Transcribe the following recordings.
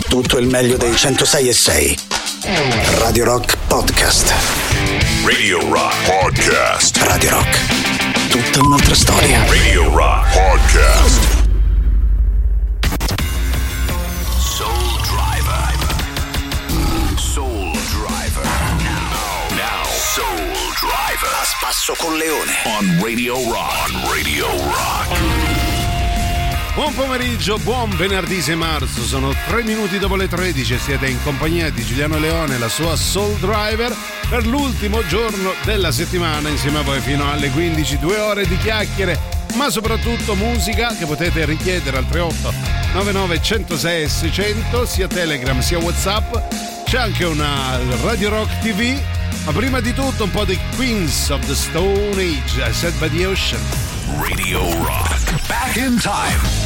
tutto il meglio dei 106.6. Radio Rock Podcast. Radio Rock Podcast. Radio Rock. Tutta un'altra storia. Radio Rock Podcast. Soul Driver. Soul Driver. Now. Soul Driver. A spasso con Leone. On Radio Rock. On Radio Rock. Buon pomeriggio, buon venerdì 6 marzo, sono 3 minuti dopo le 13 e siete in compagnia di Giuliano Leone e la sua Soul Driver per l'ultimo giorno della settimana insieme a voi fino alle 15, 2 ore di chiacchiere, ma soprattutto musica che potete richiedere al 38 99 106 600, sia Telegram sia WhatsApp. C'è anche una Radio Rock TV, ma prima di tutto un po' di Queens of the Stone Age, Set by the Ocean. Radio Rock. Back in time.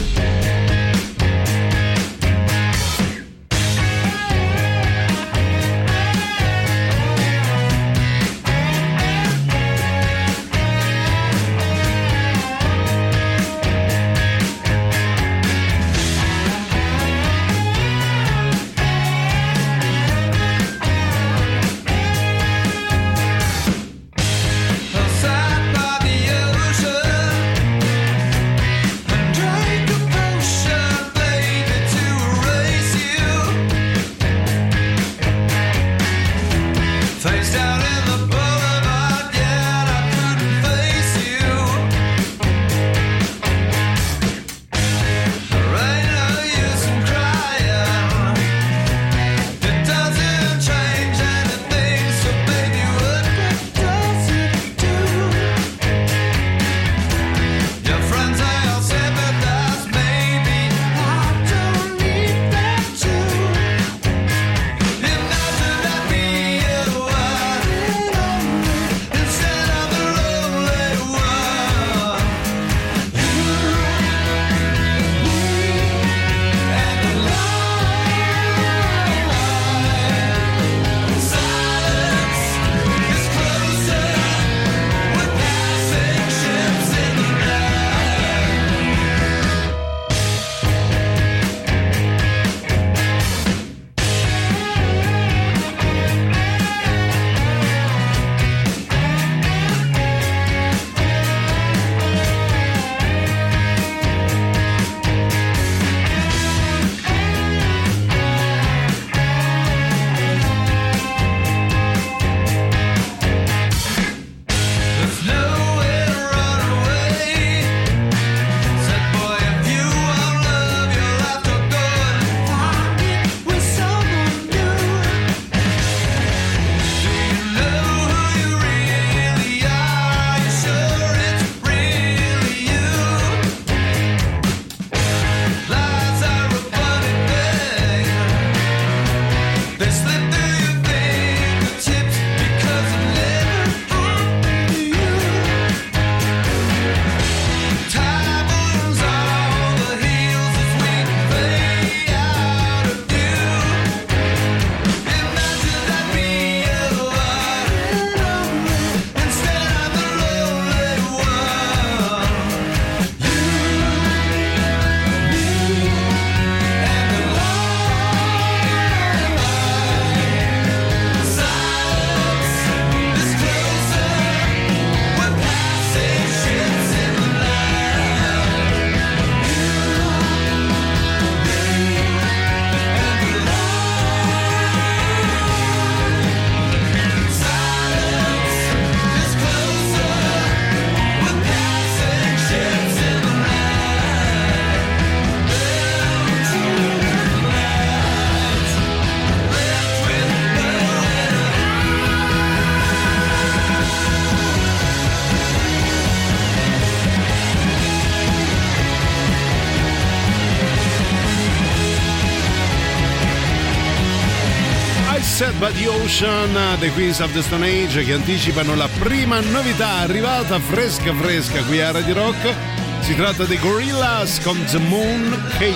Set by the Ocean, The Queens of the Stone Age, che anticipano la prima novità arrivata fresca qui a Radio Rock. Si tratta dei Gorillaz con The Moon Cave.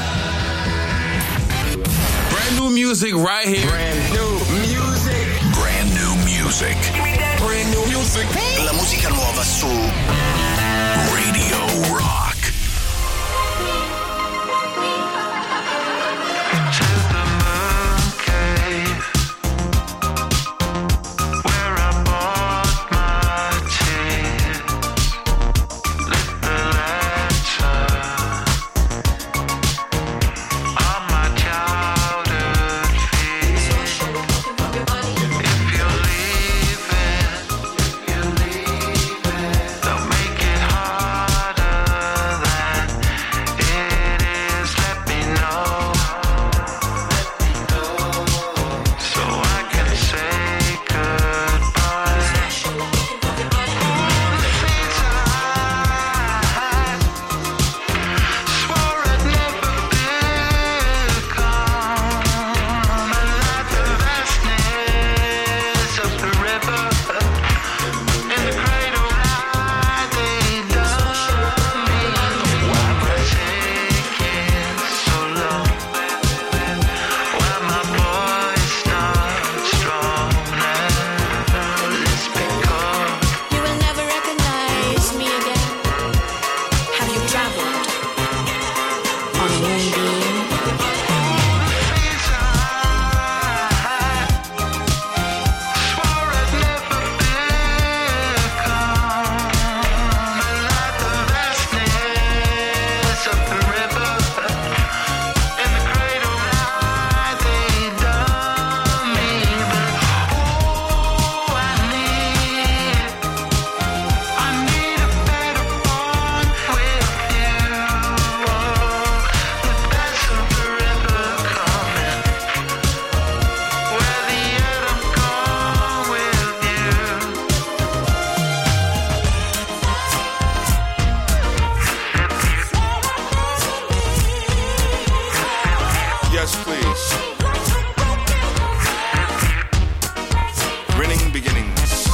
Brand new music right here. Brand new music. Brand new music. Brand new music. La musica nuova su Radio Rock. Yes, please. Grinning beginnings.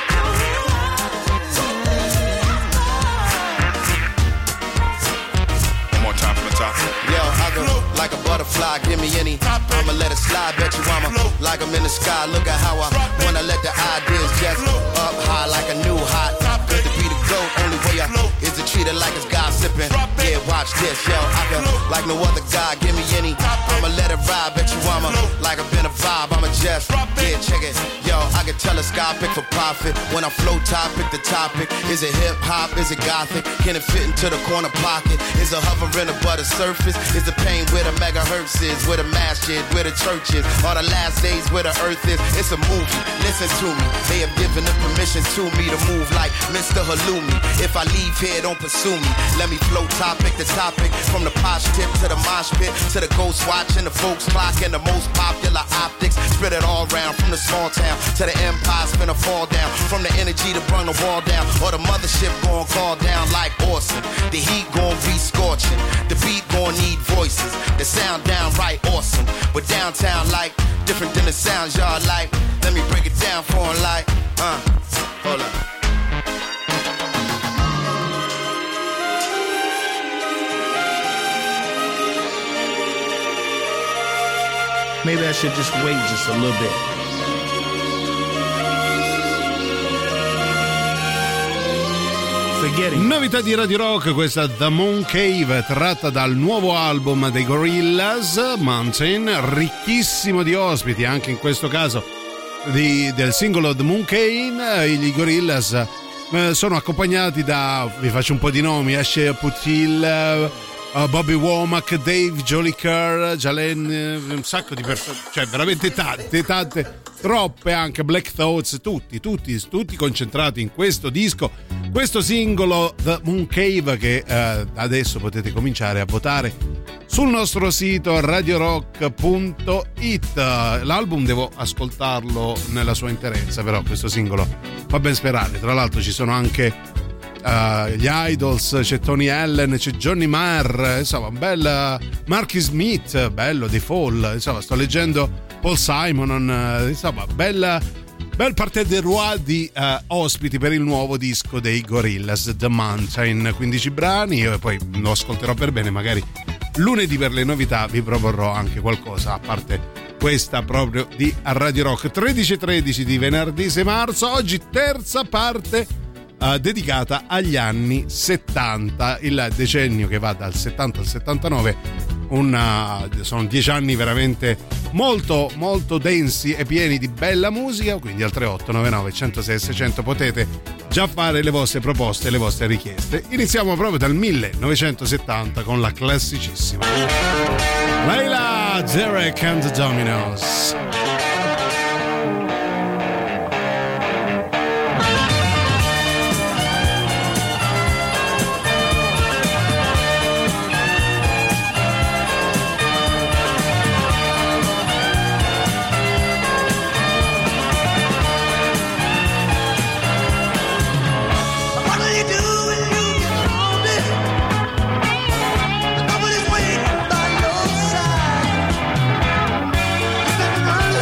One more time from the top. Yo, I go like a butterfly, give me any. I'ma let it slide, bet you I'ma like I'm in the sky. Look at how I wanna let the ideas just up high like a new hot. Good to be the GOAT, only way I is to treat it like it's gossiping. Yeah, watch this, yo, I can like no other guy, give me any. I'ma let it ride, bet you I'ma like I've been a vibe. I'ma just, yeah, check it. Yo, I can telescopic for profit. When I flow topic, the topic. Is it hip hop, is it gothic? Can it fit into the corner pocket? Is it hovering above the surface? Is the pain where the megahertz is? Where the mass is, where the church is? Are the last days where the earth is? It's a movie, listen to me. They have given the permission to me to move like Mr. Halloumi. If I leave here, don't pursue me. Let me flow topic to topic. From the posh tip to the mosh pit, to the ghost watch and the folks clock and the most popular optics. Spread it all around, from the small town to the empire, finna fall down. From the energy to burn the wall down, or the mothership gon' call down like Orson. The heat gon' be scorching, the beat gon' need voices. The sound downright awesome, but downtown like different than the sounds y'all like. Let me break it down for 'em like, hold up. Maybe I should just wait just a little bit. Novità di Radio Rock, questa The Moon Cave, tratta dal nuovo album dei Gorillaz, Mountain, ricchissimo di ospiti anche in questo caso del singolo The Moon Cave. I Gorillaz sono accompagnati da, vi faccio un po' di nomi, Asher Putil, Bobby Womack, Dave Jolicoeur, Jalen, un sacco di persone, cioè veramente tante, troppe, anche Black Thoughts, tutti concentrati in questo disco, questo singolo The Moon Cave, che adesso potete cominciare a votare sul nostro sito radiorock.it. L'album devo ascoltarlo nella sua interezza, però questo singolo fa ben sperare. Tra l'altro ci sono anche gli Idols, c'è Tony Allen, c'è Johnny Marr, insomma bella, Marky Smith, bello, The Fall, insomma sto leggendo Paul Simon, insomma bel parterre de roi di ospiti per il nuovo disco dei Gorillaz, The Mountain. 15 brani, io poi lo ascolterò per bene, magari lunedì per le novità vi proporrò anche qualcosa a parte questa proprio di Radio Rock. 13:13 di venerdì 6 marzo, oggi terza parte dedicata agli anni 70, il decennio che va dal 70 al 79. Sono 10 anni veramente molto molto densi e pieni di bella musica, quindi al 3899 106 600 potete già fare le vostre proposte e le vostre richieste. Iniziamo proprio dal 1970 con la classicissima Layla, Derek and the Dominos. Nobody's waiting by your side.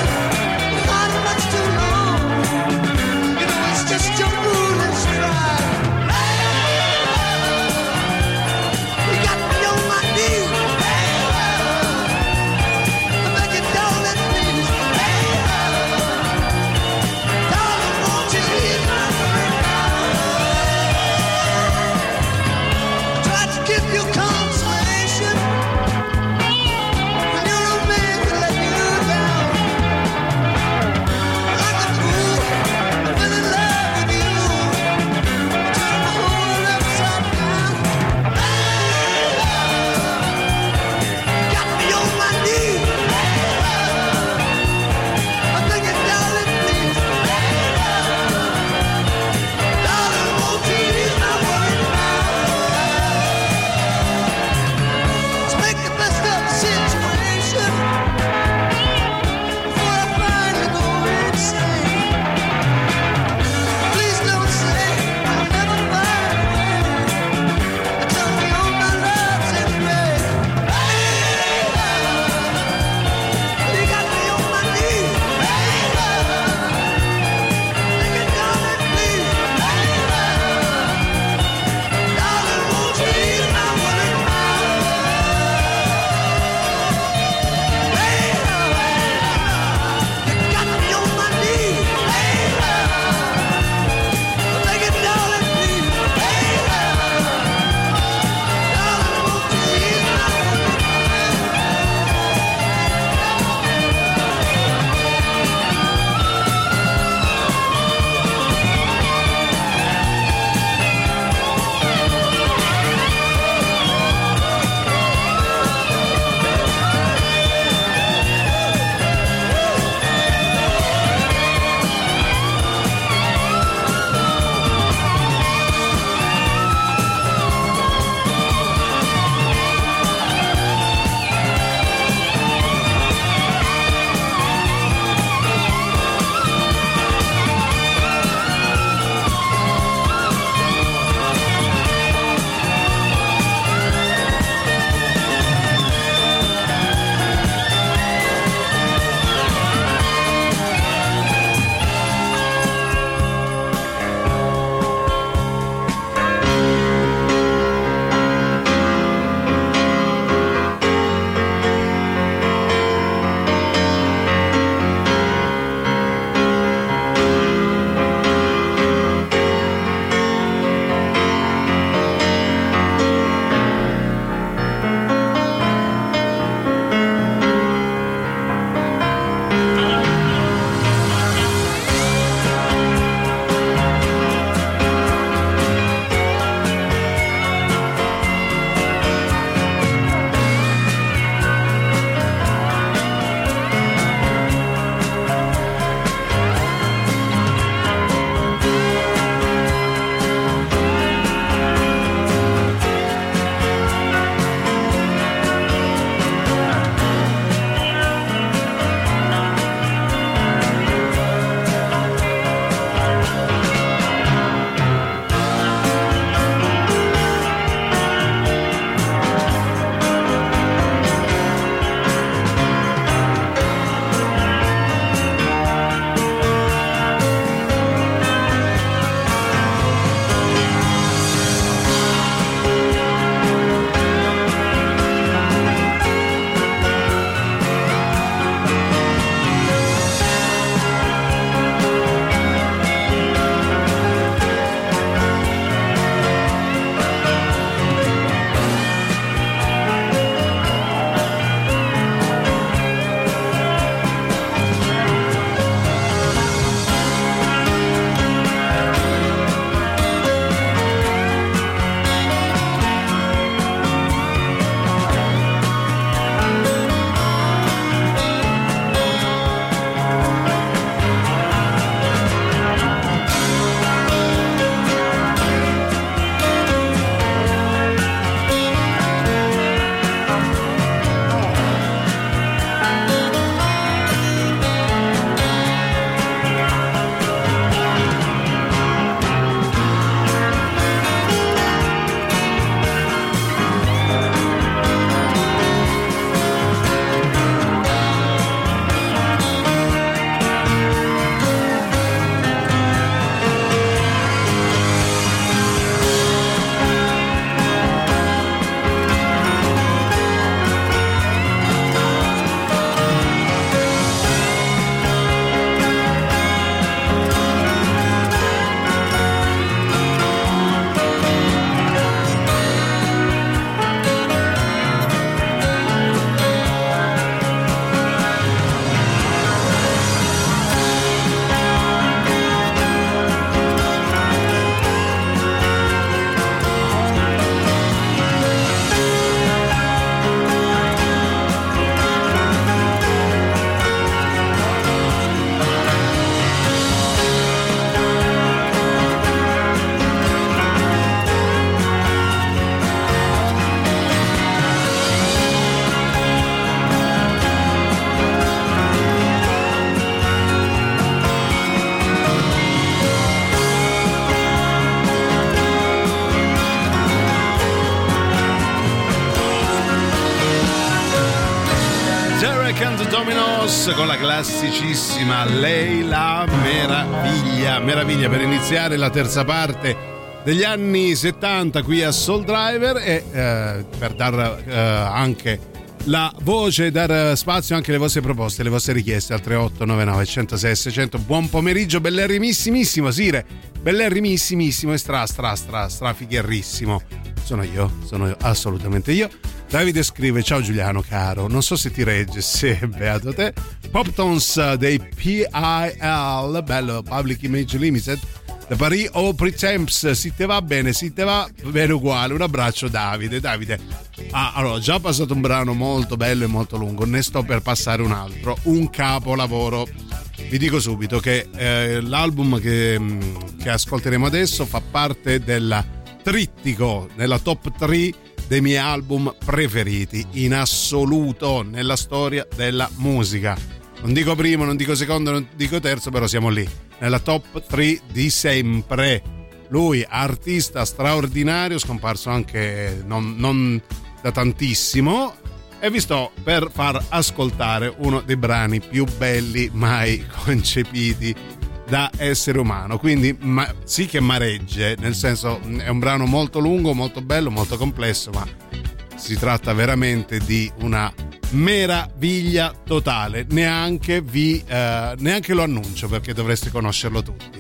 and Dominos con la classicissima Lei la meraviglia per iniziare la terza parte degli anni 70 qui a Soul Driver e per dar anche la voce, dar spazio anche alle vostre proposte, alle vostre richieste al 3899 106 600. Buon pomeriggio, bellerrimissimissimo Sire, bellerrimissimissimo e stra figherrissimo. Sono io, assolutamente io. Davide scrive: ciao Giuliano caro, non so se ti regge, se beato te. Pop Tones dei PIL, bello, Public Image Limited, da Paris o Pretemps, si te va bene uguale. Un abbraccio Davide. Allora, ho già passato un brano molto bello e molto lungo, ne sto per passare un altro, un capolavoro. Vi dico subito che l'album che ascolteremo adesso fa parte del trittico, nella top 3 dei miei album preferiti in assoluto nella storia della musica. Non dico primo, non dico secondo, non dico terzo, però siamo lì nella top 3 di sempre. Lui, artista straordinario, scomparso anche non da tantissimo, e vi sto per far ascoltare uno dei brani più belli mai concepiti da essere umano, quindi sì che maregge, nel senso è un brano molto lungo, molto bello, molto complesso, ma si tratta veramente di una meraviglia totale. Neanche lo annuncio perché dovreste conoscerlo tutti.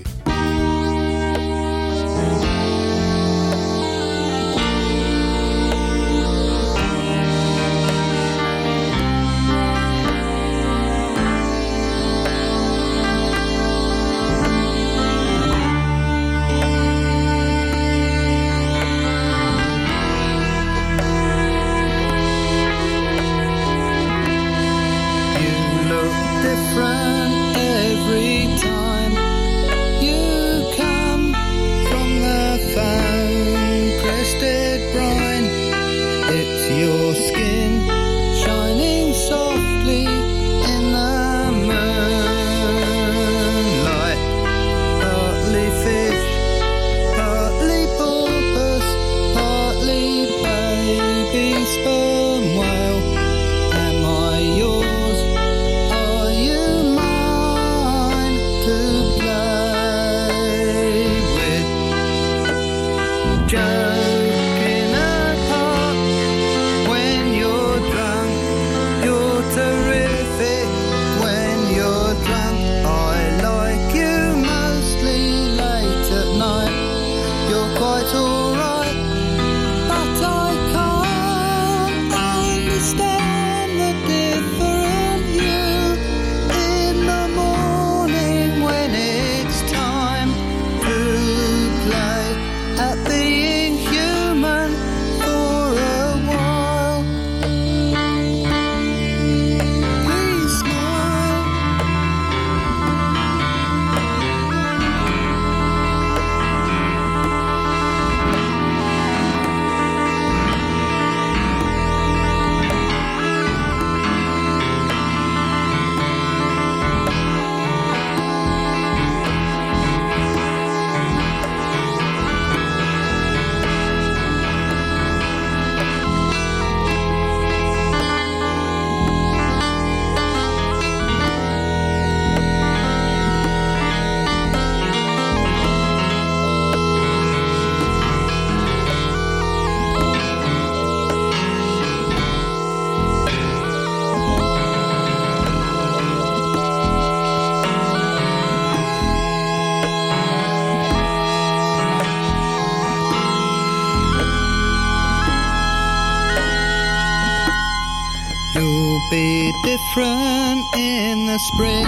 Different in the spring.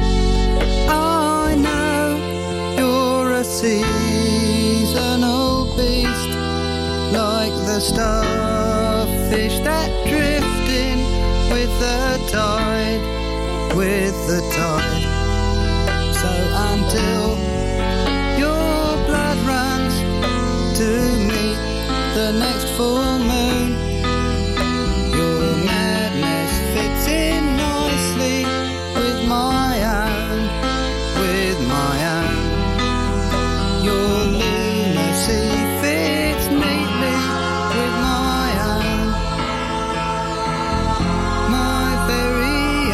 I know you're a seasonal beast, like the starfish that drift in with the tide, So until your blood runs to meet the next full moon, your madness fits in nicely with my own, Your lunacy fits neatly with my own. My very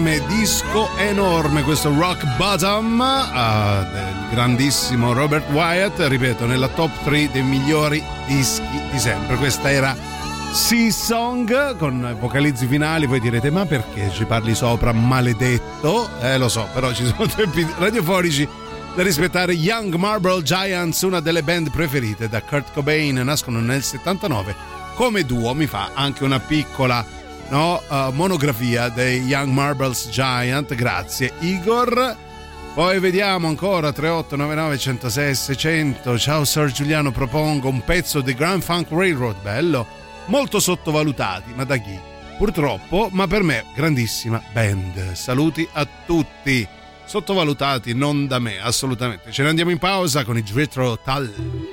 enorme, disco enorme, questo Rock Bottom del grandissimo Robert Wyatt, ripeto, nella top 3 dei migliori dischi di sempre. Questa era Sea Song con vocalizzi finali. Voi direte: ma perché ci parli sopra, maledetto? Lo so, però ci sono tempi radiofonici da rispettare. Young Marble Giants, una delle band preferite da Kurt Cobain, nascono nel 79 come duo. Mi fa anche una piccola monografia dei Young Marbles Giant, grazie Igor. Poi vediamo ancora 3899 106 600. Ciao Sir Giuliano, propongo un pezzo di Grand Funk Railroad, bello, molto sottovalutati, ma da chi? Purtroppo, ma per me grandissima band. Saluti a tutti. Sottovalutati non da me, assolutamente. Ce ne andiamo in pausa con i Jethro Tull.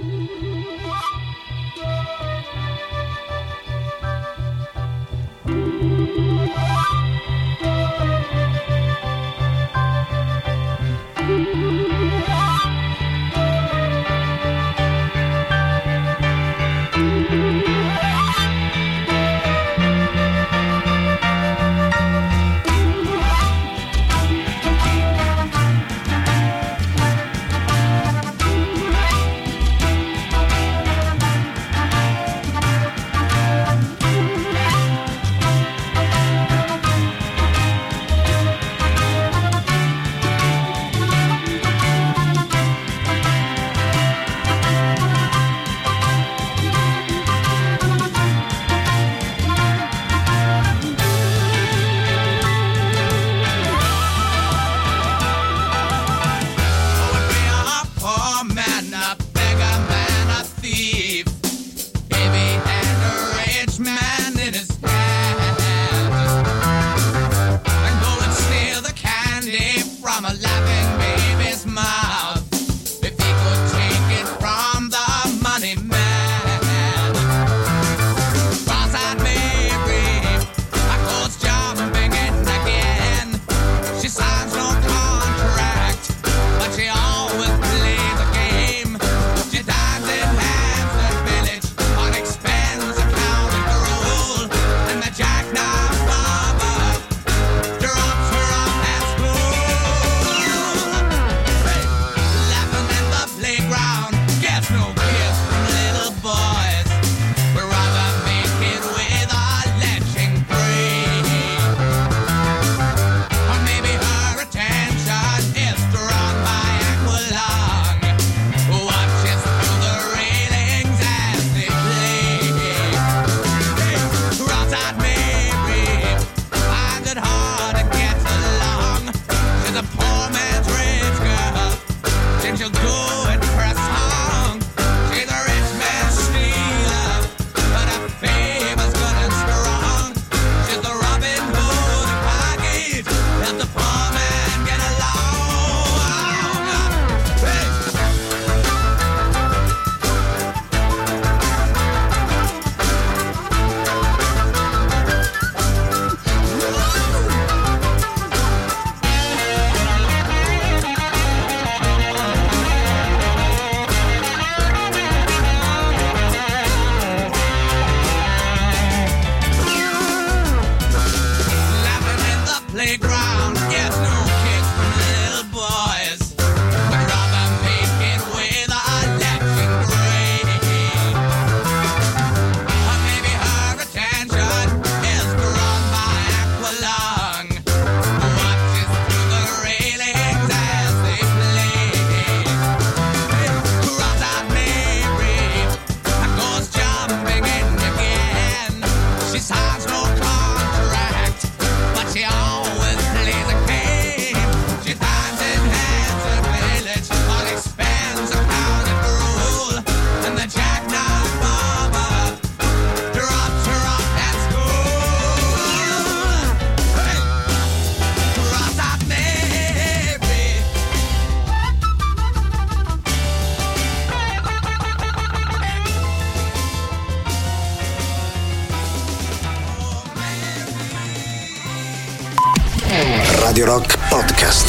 Radio Rock Podcast.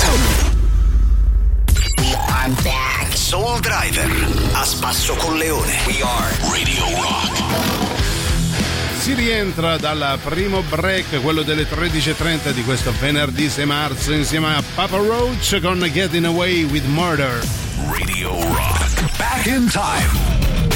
I'm back. Soul Driver, a spasso con Leone. We are Radio Rock. Si rientra dal primo break, quello delle 13.30 di questo venerdì 6 marzo, insieme a Papa Roach con Getting Away with Murder. Radio Rock. Back in time.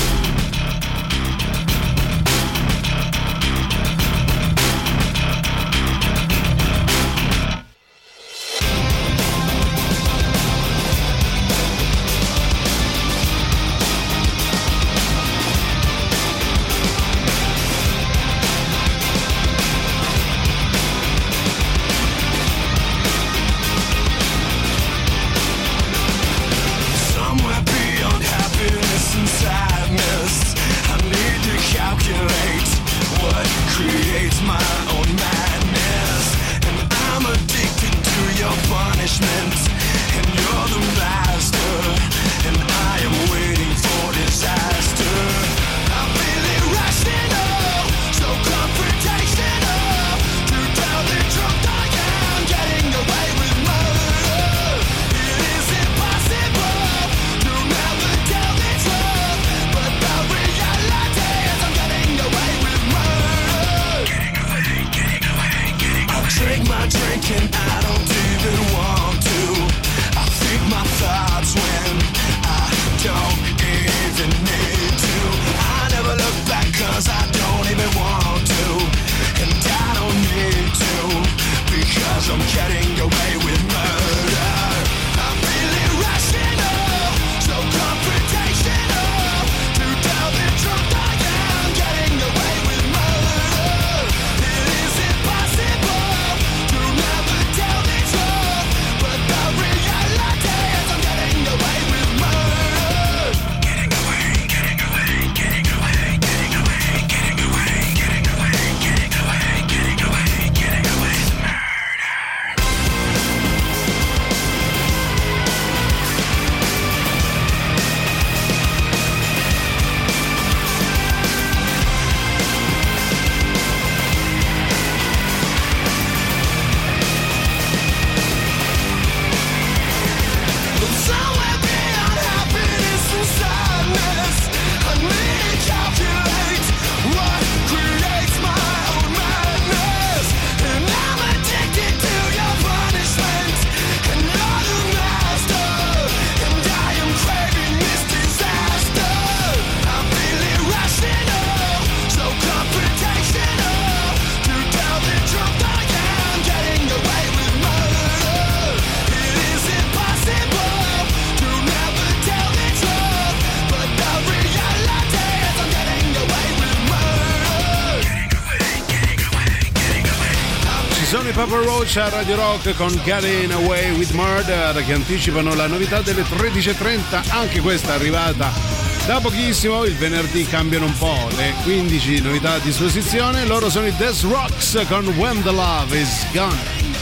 Papa Roach a Radio Rock con Getting Away with Murder, che anticipano la novità delle 13.30. Anche questa è arrivata da pochissimo. Il venerdì cambiano un po' le 15 novità a disposizione. Loro sono i Death Rocks con When the Love is Gone.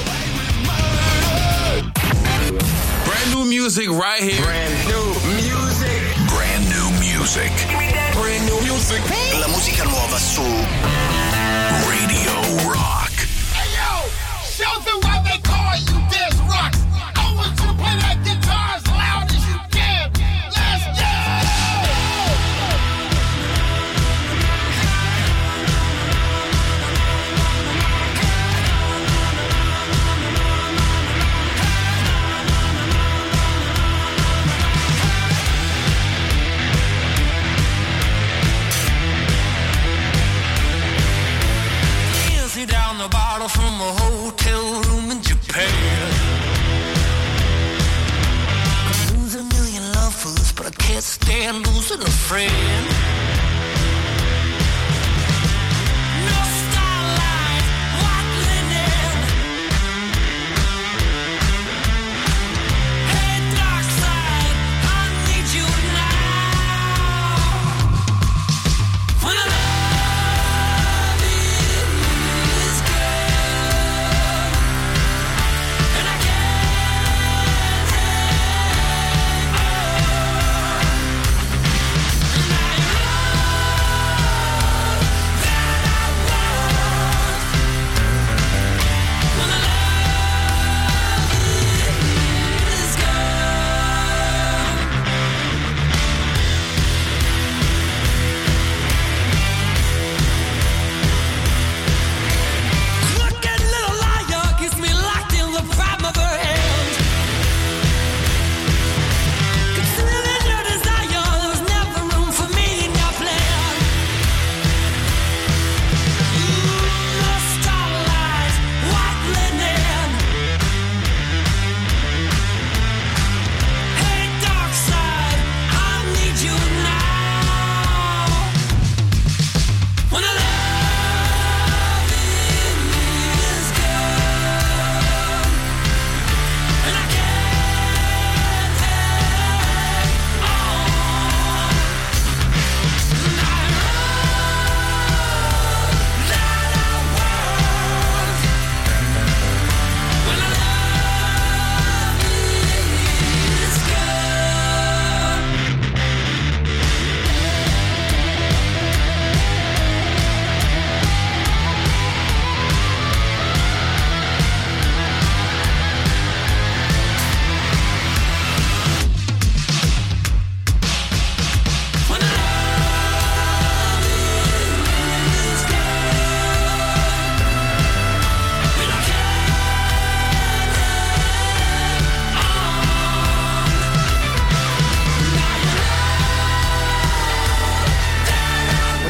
Brand new music right here. Brand new music. Brand new music. Brand new music. La musica nuova su Radio Rock. Show them why they call you Death Rocks. I want you to play that guitar as loud as you can. Let's go! Easy down the bottle from a hotel room in Japan. I lose a million lovers, but I can't stand losing a friend. No starlight, white linen. Hey, dark side, I need you now. When I love is gone, and I can't help. Now you're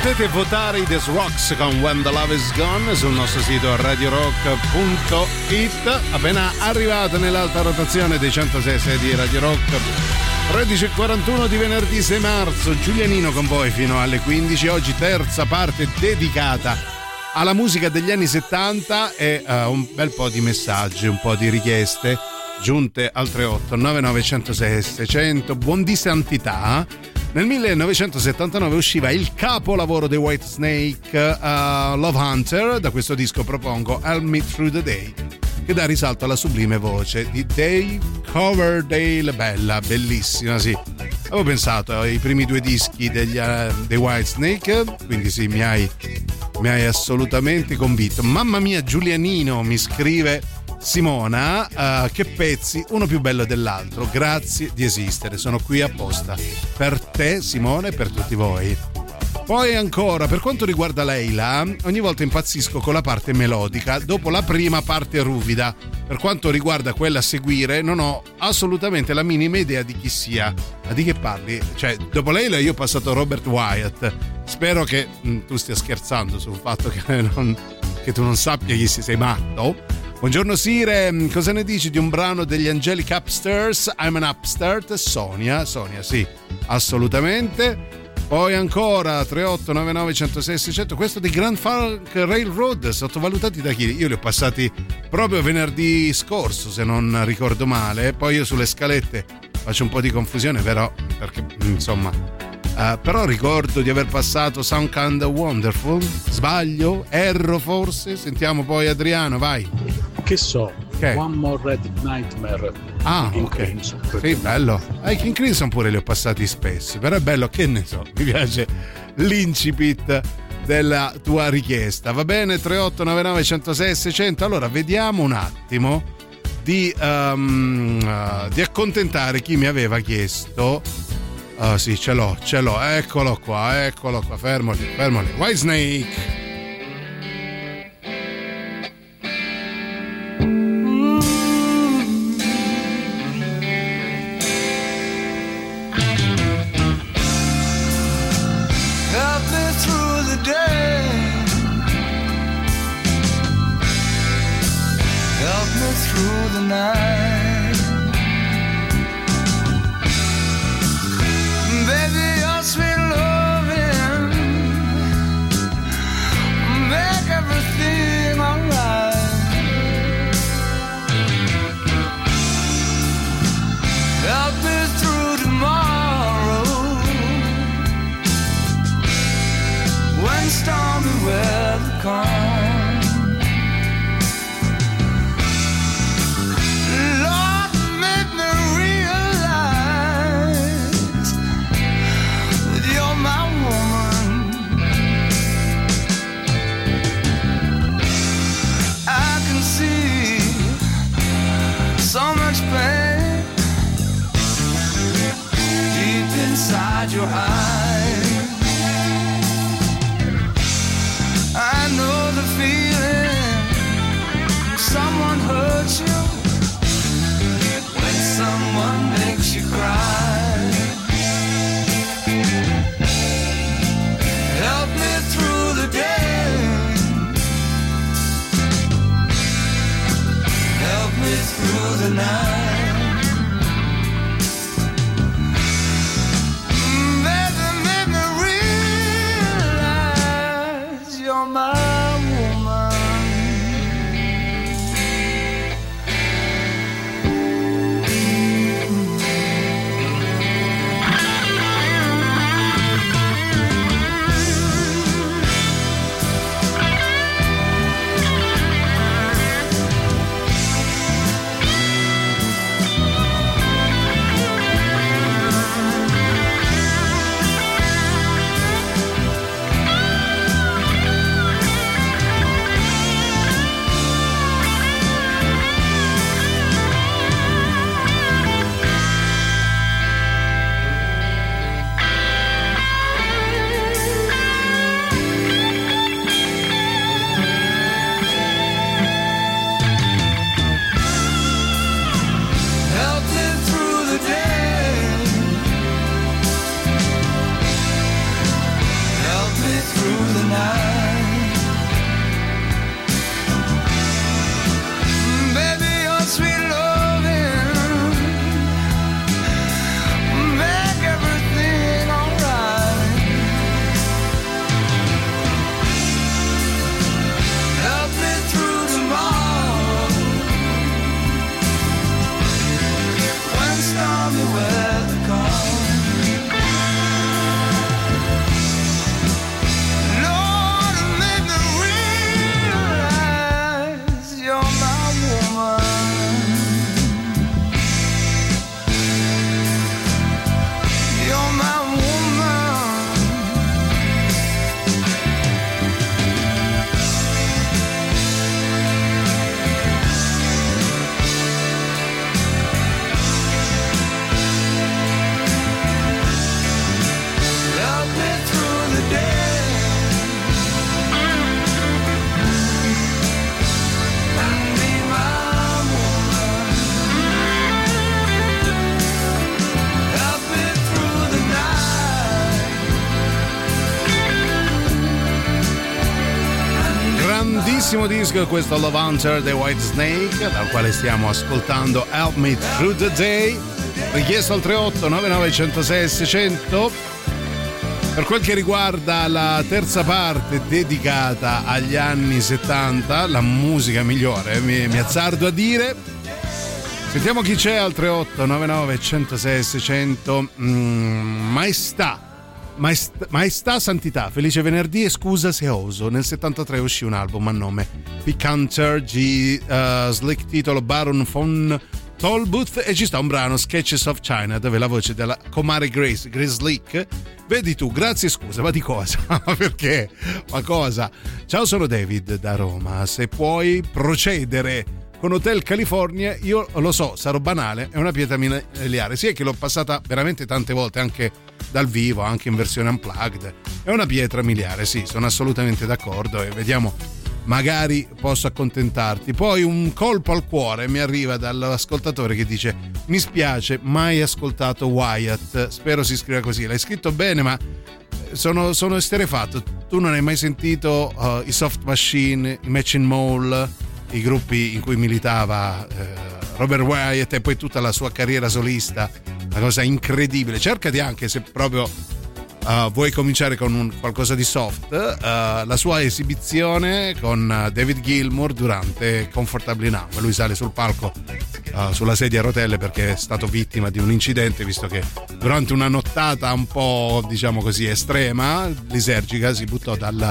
Potete votare i The Rocks con When the Love is Gone sul nostro sito radiorock.it. Appena arrivata nell'alta rotazione dei 106 di Radio Rock, 13:41 di venerdì 6 marzo. Giulianino con voi fino alle 15. Oggi terza parte dedicata alla musica degli anni 70 e un bel po' di messaggi, un po' di richieste giunte al 38 99 600. Buon di santità. Nel 1979 usciva il capolavoro dei Whitesnake, Love Hunter. Da questo disco propongo Help Me Through the Day, che dà risalto alla sublime voce di Dave Coverdale. Bella, bellissima, sì. Avevo pensato ai primi due dischi dei Whitesnake, quindi sì, mi hai assolutamente convinto. Mamma mia, Giulianino, mi scrive Simona, che pezzi, uno più bello dell'altro, grazie di esistere, sono qui apposta per te, Simone, e per tutti voi. Poi ancora, per quanto riguarda Leila, ogni volta impazzisco con la parte melodica dopo la prima parte ruvida. Per quanto riguarda quella a seguire, non ho assolutamente la minima idea di chi sia. Ma di che parli? Cioè, dopo Leila io ho passato Robert Wyatt. Spero che tu stia scherzando sul fatto che tu non sappia chi sei matto. Buongiorno Sire, cosa ne dici di un brano degli Angelic Upstairs, I'm an Upstart? Sonia, sì, assolutamente. Poi ancora 3899 106 600, questo di Grand Funk Railroad, sottovalutati da chi? Io li ho passati proprio venerdì scorso, se non ricordo male. Poi io sulle scalette faccio un po' di confusione, però, perché insomma, però ricordo di aver passato Sound Kind of Wonderful. Sbaglio? Erro forse? Sentiamo poi Adriano, vai. Che so, che? One More Red Nightmare. Ah, ok. Crimson, sì, bello. I King Crimson pure li ho passati spesso, però è bello, che ne so, mi piace l'incipit della tua richiesta. Va bene, 3899 106 600. Allora, vediamo un attimo di accontentare chi mi aveva chiesto. Sì, ce l'ho, eccolo qua, fermo lì. Whitesnake. Through the night, baby, your sweet loving make everything alright. Help me through tomorrow when stormy weather comes. So much pain deep inside your eyes. I know the feeling. Someone hurts you when someone makes you cry. Help me through the day. Help me through the night. Baby, make me realize you're my woman. Bellissimo disco questo Love Hunter dei Whitesnake, dal quale stiamo ascoltando Help Me Through the Day, richiesto al 38 99 106 600. Per quel che riguarda la terza parte dedicata agli anni 70, la musica migliore, mi azzardo a dire. Sentiamo chi c'è al 38 99 106 600. Maestà Santità, felice venerdì e scusa se oso. Nel 73 uscì un album a nome Pick Hunter slick titolo Baron von Tolbooth, e ci sta un brano Sketches of China dove la voce della comare Grace Slick. Vedi tu, grazie, scusa, ma di cosa? Perché? Ma cosa? Ciao, sono David da Roma, se puoi procedere con Hotel California. Io lo so, sarò banale, è una pietra miliare, sì, è che l'ho passata veramente tante volte anche dal vivo, anche in versione unplugged, è una pietra miliare, sì, sono assolutamente d'accordo, e vediamo, magari posso accontentarti. Poi un colpo al cuore mi arriva dall'ascoltatore che dice: mi spiace, mai ascoltato Wyatt, spero si scriva così, l'hai scritto bene ma sono esterrefatto. Tu non hai mai sentito i Soft Machine, i Machine Mall, i gruppi in cui militava Robert Wyatt, e poi tutta la sua carriera solista, una cosa incredibile. Cercati, anche se proprio vuoi cominciare con qualcosa di soft, la sua esibizione con David Gilmour durante Comfortably Numb. Lui sale sul palco sulla sedia a rotelle perché è stato vittima di un incidente, visto che durante una nottata un po', diciamo così, estrema, lisergica, si buttò dal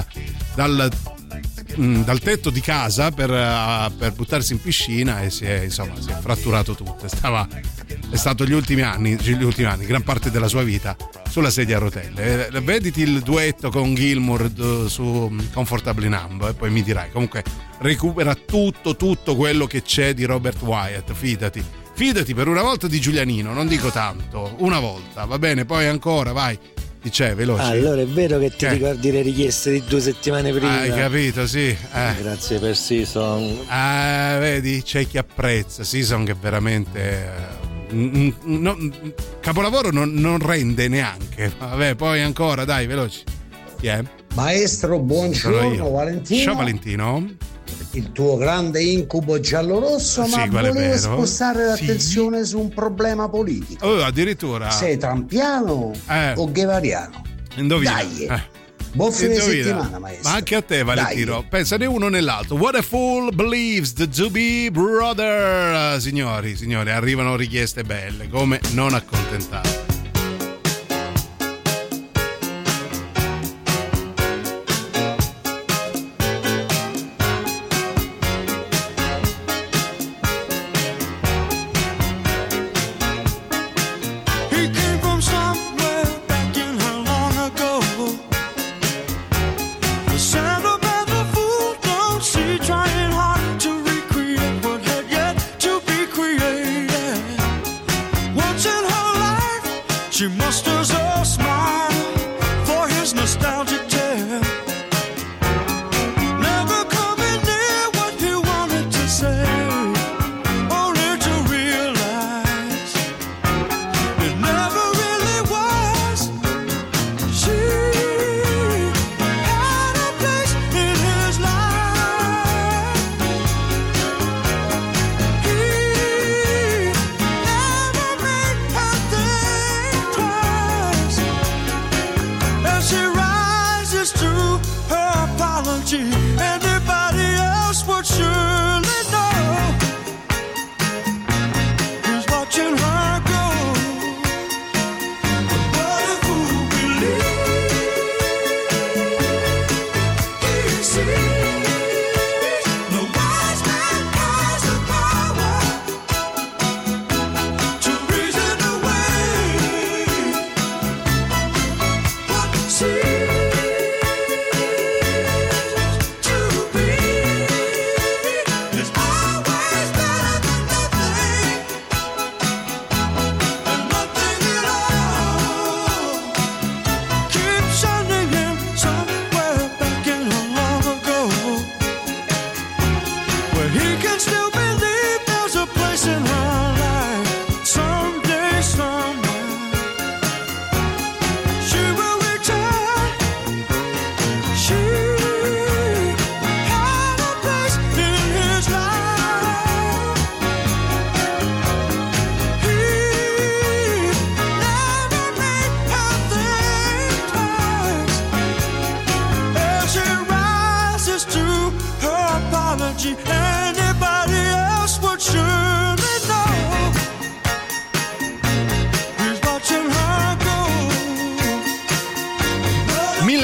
tetto di casa per buttarsi in piscina e si è fratturato tutto. È stato gli ultimi anni, gran parte della sua vita sulla sedia a rotelle. Vediti il duetto con Gilmour su Comfortably Numb e poi mi dirai. Comunque recupera tutto quello che c'è di Robert Wyatt, fidati per una volta di Giulianino, non dico tanto, una volta, va bene? Poi ancora, vai. C'è, veloce. Allora è vero che ti ricordi le richieste di 2 settimane prima? Hai capito, sì. Grazie per Season. Vedi, c'è chi apprezza Season, che veramente capolavoro non rende neanche. Vabbè, poi ancora, dai, veloci. Chi è? Maestro, buongiorno. Valentino. Ciao Valentino. Il tuo grande incubo giallorosso, sì, ma volevo spostare l'attenzione sì, su un problema politico. Addirittura. Sei trampiano o guevariano? Indovina. Dai. Buon fine settimana, maestro. Ma anche a te, Valentino. Dai. Pensane uno nell'altro. What a fool believes the to-be brother. Signori, arrivano richieste belle. Come non accontentarsi?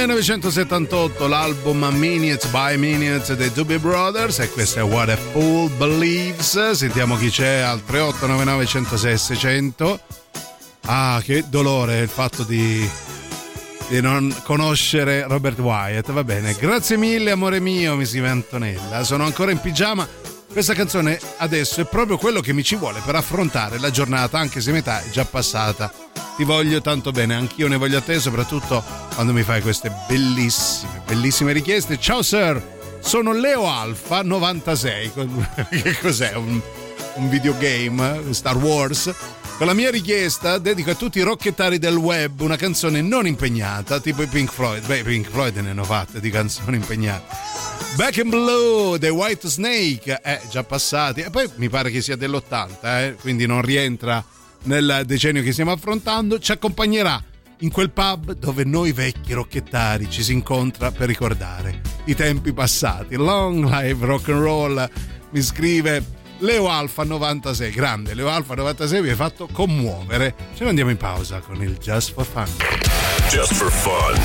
1978 l'album Minutes by Minutes dei Doobie Brothers, e questo è What a Fool Believes. Sentiamo chi c'è al 3899 106 600. Ah, che dolore il fatto di non conoscere Robert Wyatt. Va bene, grazie mille amore mio, mi scrive Antonella, sono ancora in pigiama. Questa canzone adesso è proprio quello che mi ci vuole per affrontare la giornata, anche se metà è già passata. Ti voglio tanto bene, anch'io ne voglio a te, soprattutto quando mi fai queste bellissime richieste. Ciao sir, sono Leo Alpha 96. Che cos'è? Un videogame? Star Wars? Con la mia richiesta dedico a tutti i rocchettari del web una canzone non impegnata, tipo i Pink Floyd. Beh, i Pink Floyd ne hanno fatte di canzoni impegnate. Back in Blue dei White Snake, già passati, e poi mi pare che sia dell'80, quindi non rientra nel decennio che stiamo affrontando. Ci accompagnerà in quel pub dove noi vecchi rocchettari ci si incontra per ricordare i tempi passati. Long live rock and roll, mi scrive Leo Alpha 96. Grande Leo Alpha 96, mi hai fatto commuovere. Ce ne andiamo in pausa con il Just for Fun. Just for Fun.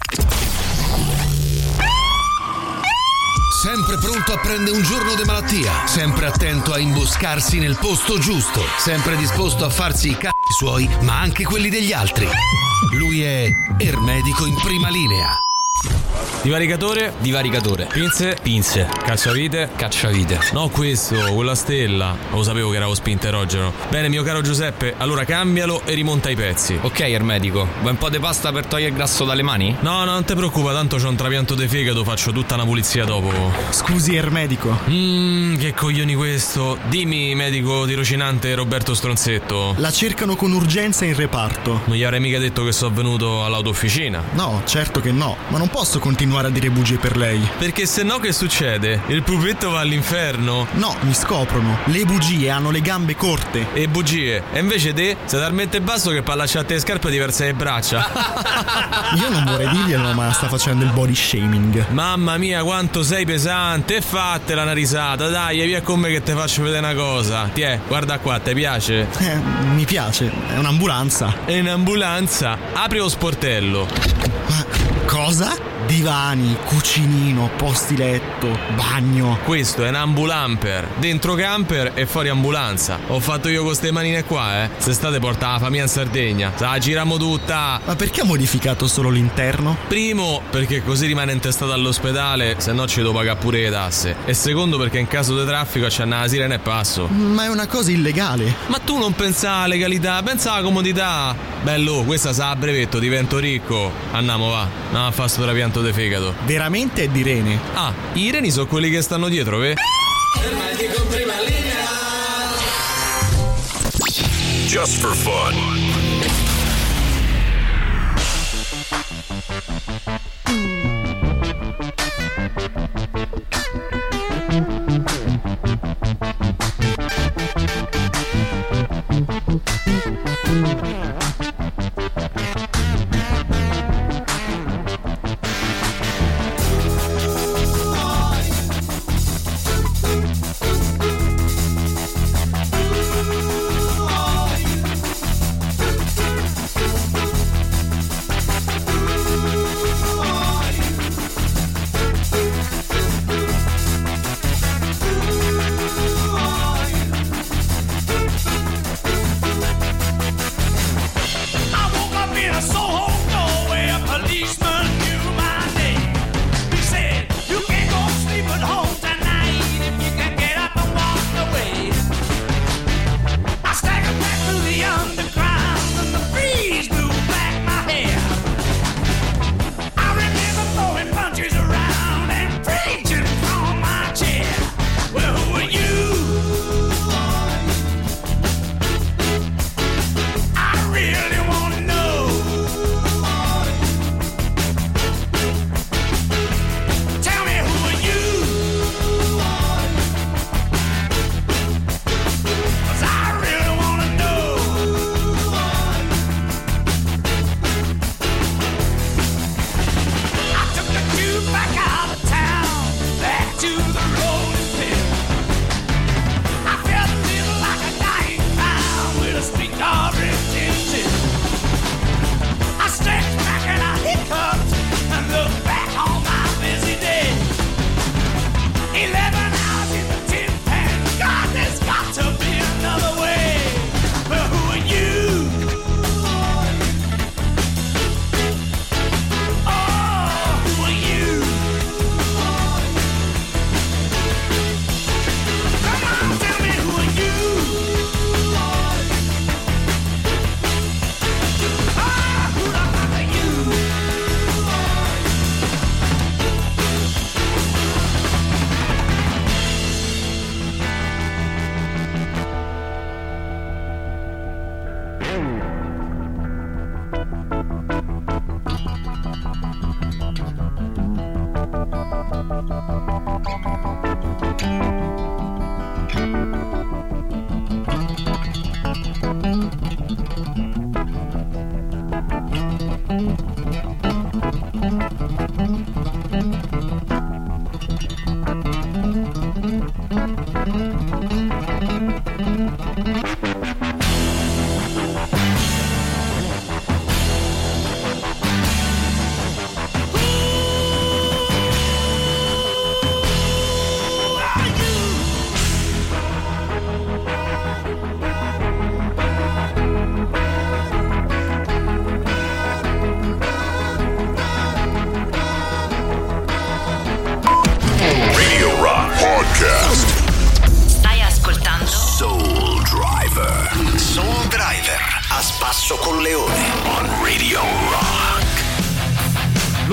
Sempre pronto a prendere un giorno di malattia, sempre attento a imboscarsi nel posto giusto, sempre disposto a farsi i cazzi suoi, ma anche quelli degli altri. Lui è Ermedico in prima linea. Divaricatore. Pinze. Cacciavite. No, questo, quella stella. Lo sapevo che era lo spinterogeno. Bene, mio caro Giuseppe, allora cambialo e rimonta i pezzi. Ok, Ermedico. Vuoi un po' di pasta per togliere il grasso dalle mani? No, non ti preoccupa, tanto c'ho un trapianto di fegato, faccio tutta una pulizia dopo. Scusi, Ermedico. Che coglioni questo. Dimmi, medico tirocinante Roberto Stronzetto. La cercano con urgenza in reparto. Non gli avrei mica detto che sono venuto all'autofficina? No, certo che no, ma non posso continuare a dire bugie per lei. Perché se no che succede? Il pupetto va all'inferno? No, mi scoprono. Le bugie hanno le gambe corte. E bugie? E invece te sei talmente basso che per allacciarti le scarpe ti versa le braccia. Io non vorrei dirglielo, ma sta facendo il body shaming. Mamma mia, quanto sei pesante. E fatela una risata, dai, via con me che ti faccio vedere una cosa. Tiè, guarda qua, ti piace? Mi piace, è un'ambulanza. È un'ambulanza? Apri lo sportello. Ma cosa? Divani, cucinino, posti letto, bagno. Questo è un ambulamper. Dentro camper e fuori ambulanza. Ho fatto io con ste manine qua, S'estate porta la famiglia in Sardegna. La giriamo tutta. Ma perché ha modificato solo l'interno? Primo, perché così rimane intestato all'ospedale, se no ci devo pagare pure le tasse. E secondo, perché in caso di traffico c'è una sirena e passo. Ma è una cosa illegale. Ma tu non pensa alla legalità, pensa alla comodità. Bello, questa sa a brevetto, divento ricco. Andiamo, va. No, fa sto trapianto di fegato. Veramente è di rene? Ah, i reni sono quelli che stanno dietro, ve? Just for Fun.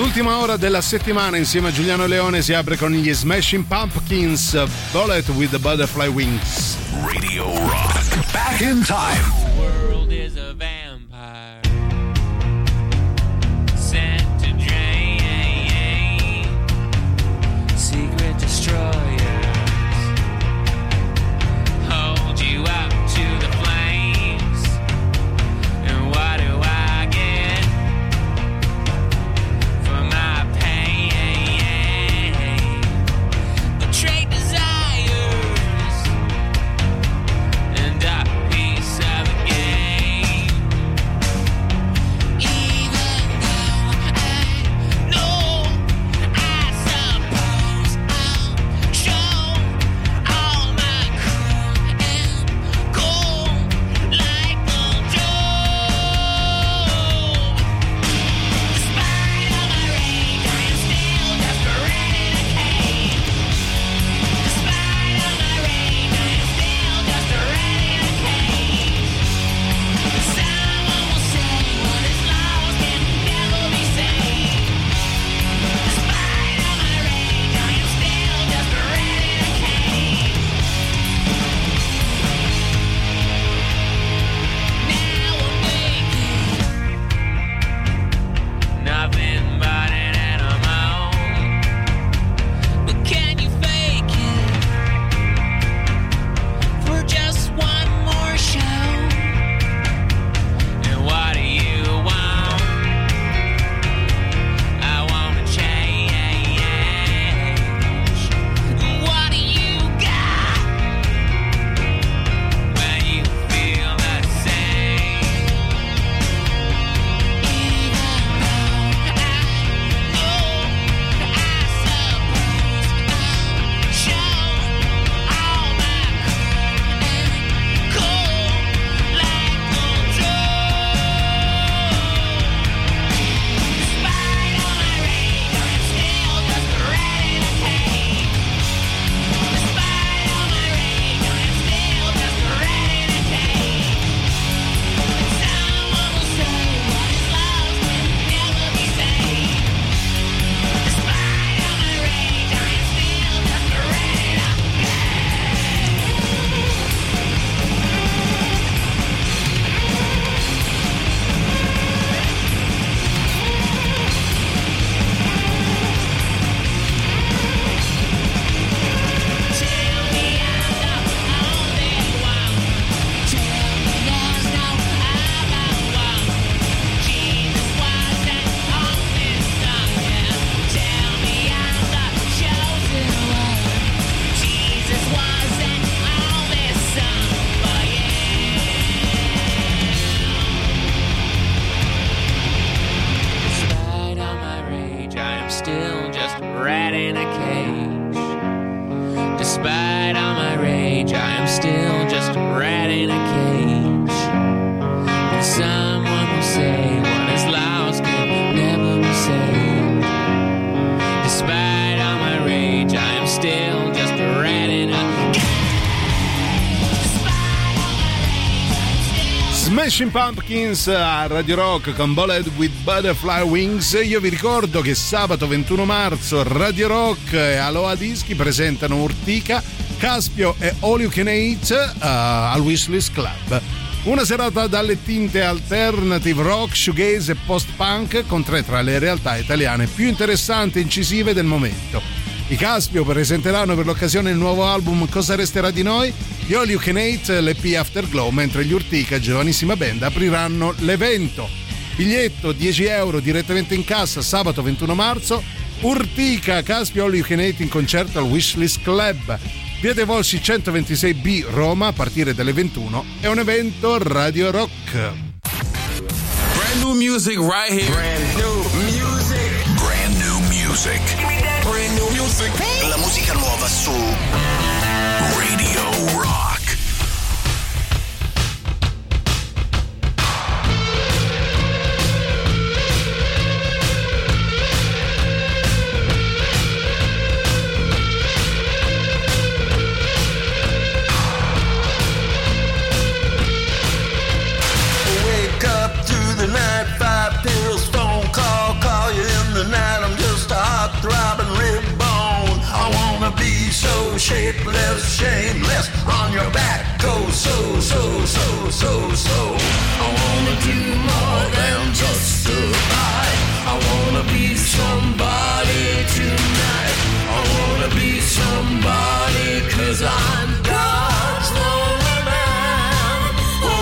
L'ultima ora della settimana insieme a Giuliano Leone si apre con gli Smashing Pumpkins, Bullet with the Butterfly Wings. Radio Rock. Back in time. The world is a vampire sent to drain secret destroyers. Hold you up to the flames. And what do I get for my pain? Betrayed desires and a piece of a game. Even though I know, I suppose I'll show all my crew and go like the Joe. Despite all my rage, I am still just a rat in a cage. Despite all my rage, I am still just a rat in a cage. Someone will say what is lost can never be saved. Despite all my rage, I am still just a rat in a cage. Now I'm making nothing but an animal. But can you fake it for just one more show? And what do you want? I wanna change. What do you got when you feel the same? Even though I know, I suppose I'll show all my crew and go like the Joe. Despite all my rage, I'm still just a rat in a cage. Despite all my rage, I'm still just a rat in a cage. Someone will say what is lost can never be saved. Despite all my rage, I am still just a rat in a Tell me I'm the only one. Tell me there's no other one. Jesus wasn't on this song, yeah. Tell me I'm the chosen one. Jesus wasn't on this song, but despite all my rage, I am still just a rat in a cage. Despite all my rage, I am still just a rat in a cage. And someone will say what is lost can never be saved. Despite all my rage, I am still just a rat in a Smashing Pumpkins a Radio Rock con Bullet with Butterfly Wings. Io vi ricordo che sabato 21 marzo Radio Rock e Aloha Dischi presentano Urtica, Caspio e All You Can Eat al Wishlist Club. Una serata dalle tinte alternative rock, shoegaze e post-punk con tre tra le realtà italiane più interessanti e incisive del momento. I Caspio presenteranno per l'occasione il nuovo album Cosa resterà di noi, gli All You Can Eat l'EP Afterglow, mentre gli Urtica, giovanissima band, apriranno l'evento. Biglietto €10 direttamente in cassa sabato 21 marzo. Urtica, Caspio, All You Can Eat in concerto al Wishlist Club, Via Volsci 126B, Roma, a partire dalle 21. È un evento Radio Rock. Brand new music right here. Brand new music. Brand new music. Brand new music. La musica nuova su Radio Rock. Wake up through the night, 5 pills, phone call you in the night. shameless on your back. Go so, so, so, so, so. I wanna do more than just survive. I wanna be somebody tonight. I wanna be somebody 'cause I'm God's lonely man.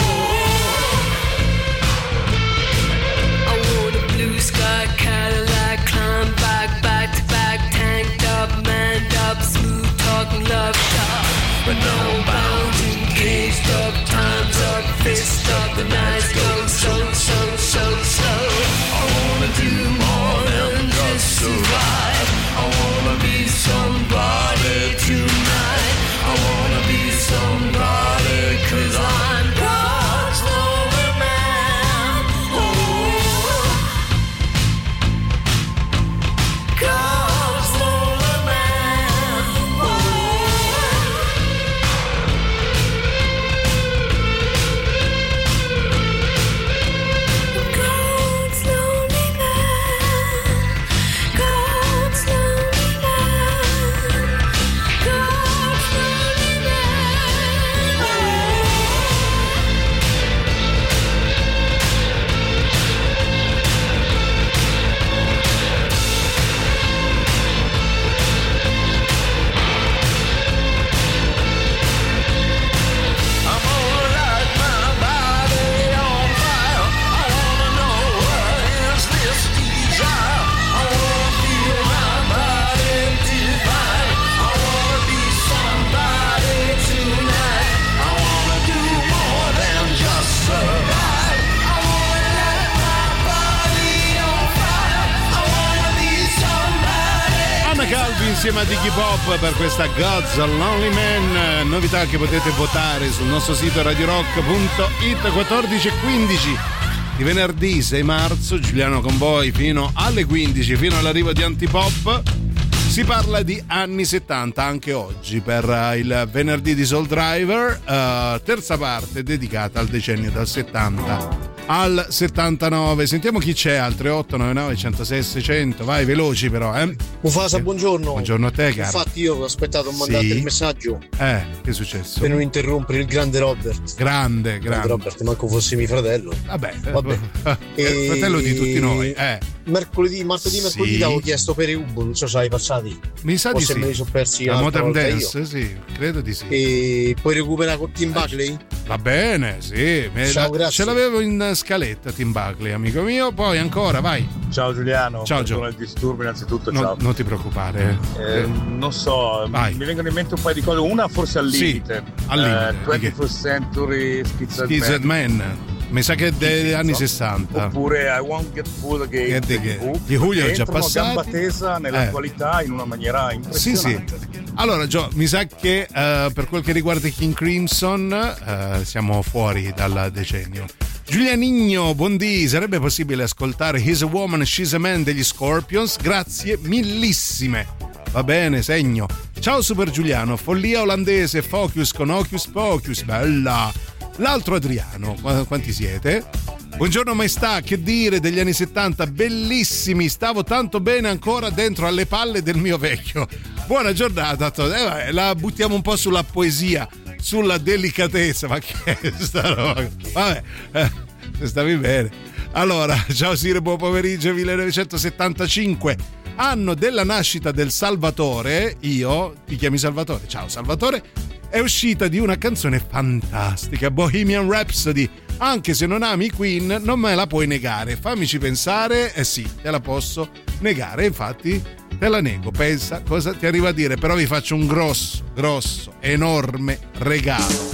I want a blue sky Cadillac, climb back to back, tanked up, manned up, smooth talking, love talk. But no bounds, engaged up, time's up, fist up, the nights go so, so, so slow. I wanna do more than just survive. I wanna be somebody tonight. I wanna be somebody 'cause I'm God's lonely man. God's lonely man. God's lonely man. God's lonely man. God's lonely I'm gonna light my body on fire. I wanna know what is this desire. I wanna feel my body divine. I wanna be somebody tonight. I wanna do more than just survive. I wanna light my body on fire. I wanna be somebody. Anna Calvi insieme a Diggy Pop per questa God's Lonely Man, novità che potete votare sul nostro sito radiorock.it. 14:15 di venerdì 6 marzo, Giuliano con voi fino alle 15, fino all'arrivo di Antipop. Si parla di anni 70 anche oggi per il venerdì di Soul Driver, terza parte dedicata al decennio dal 70 al 79. Sentiamo chi c'è al 3899 106 600. Vai veloci però, Mufasa, buongiorno. Buongiorno a te, caro. Infatti io ho aspettato, ho mandato il messaggio che è successo? per non interrompere il grande Robert. Grande Robert, manco fossi mio fratello. Vabbè. Fratello di tutti noi. Martedì, mercoledì ti avevo chiesto per Ubo, non so se hai passati. Mi sa di sì. Me li sono persi la Modern volta Dance, io. sì, credo di sì. E puoi recuperare con Tim Buckley? Va bene, sì. Ciao, grazie. Ce l'avevo in scaletta Tim Buckley, amico mio. Poi ancora, vai. Ciao Giuliano. Ciao Gio. Il disturbo innanzitutto, ciao. Non ti preoccupare. Non so, vai. Mi vengono in mente un paio di cose. Una forse al limite. Sì, al limite. 21st Century Schizzed Man. Mi sa che è degli anni 60. Oppure I Won't Get Fooled Again di Julio ho già passati. passati. Gamba tesa nell'attualità in una maniera impressionante. Sì. Allora Gio, mi sa che per quel che riguarda King Crimson siamo fuori dal decennio. Giulianigno, buondì, sarebbe possibile ascoltare He's a Woman, She's a Man degli Scorpions? Grazie millissime. Va bene, segno. Ciao Super Giuliano, follia olandese, Focus con Hocus Pocus, bella. L'altro Adriano, quanti siete? Buongiorno maestà, che dire degli anni 70, bellissimi, stavo tanto bene ancora dentro alle palle del mio vecchio. Buona giornata, la buttiamo un po' sulla poesia, sulla delicatezza, ma che è sta roba? Vabbè, se stavi bene. Allora, ciao Sire, buon pomeriggio, 1975. Anno della nascita del Salvatore, io, ti chiami Salvatore? Ciao Salvatore, è uscita di una canzone fantastica, Bohemian Rhapsody. Anche se non ami i Queen, non me la puoi negare. Fammici pensare, sì, te la posso negare, infatti te la nego. Pensa cosa ti arriva a dire, però vi faccio un grosso, enorme regalo.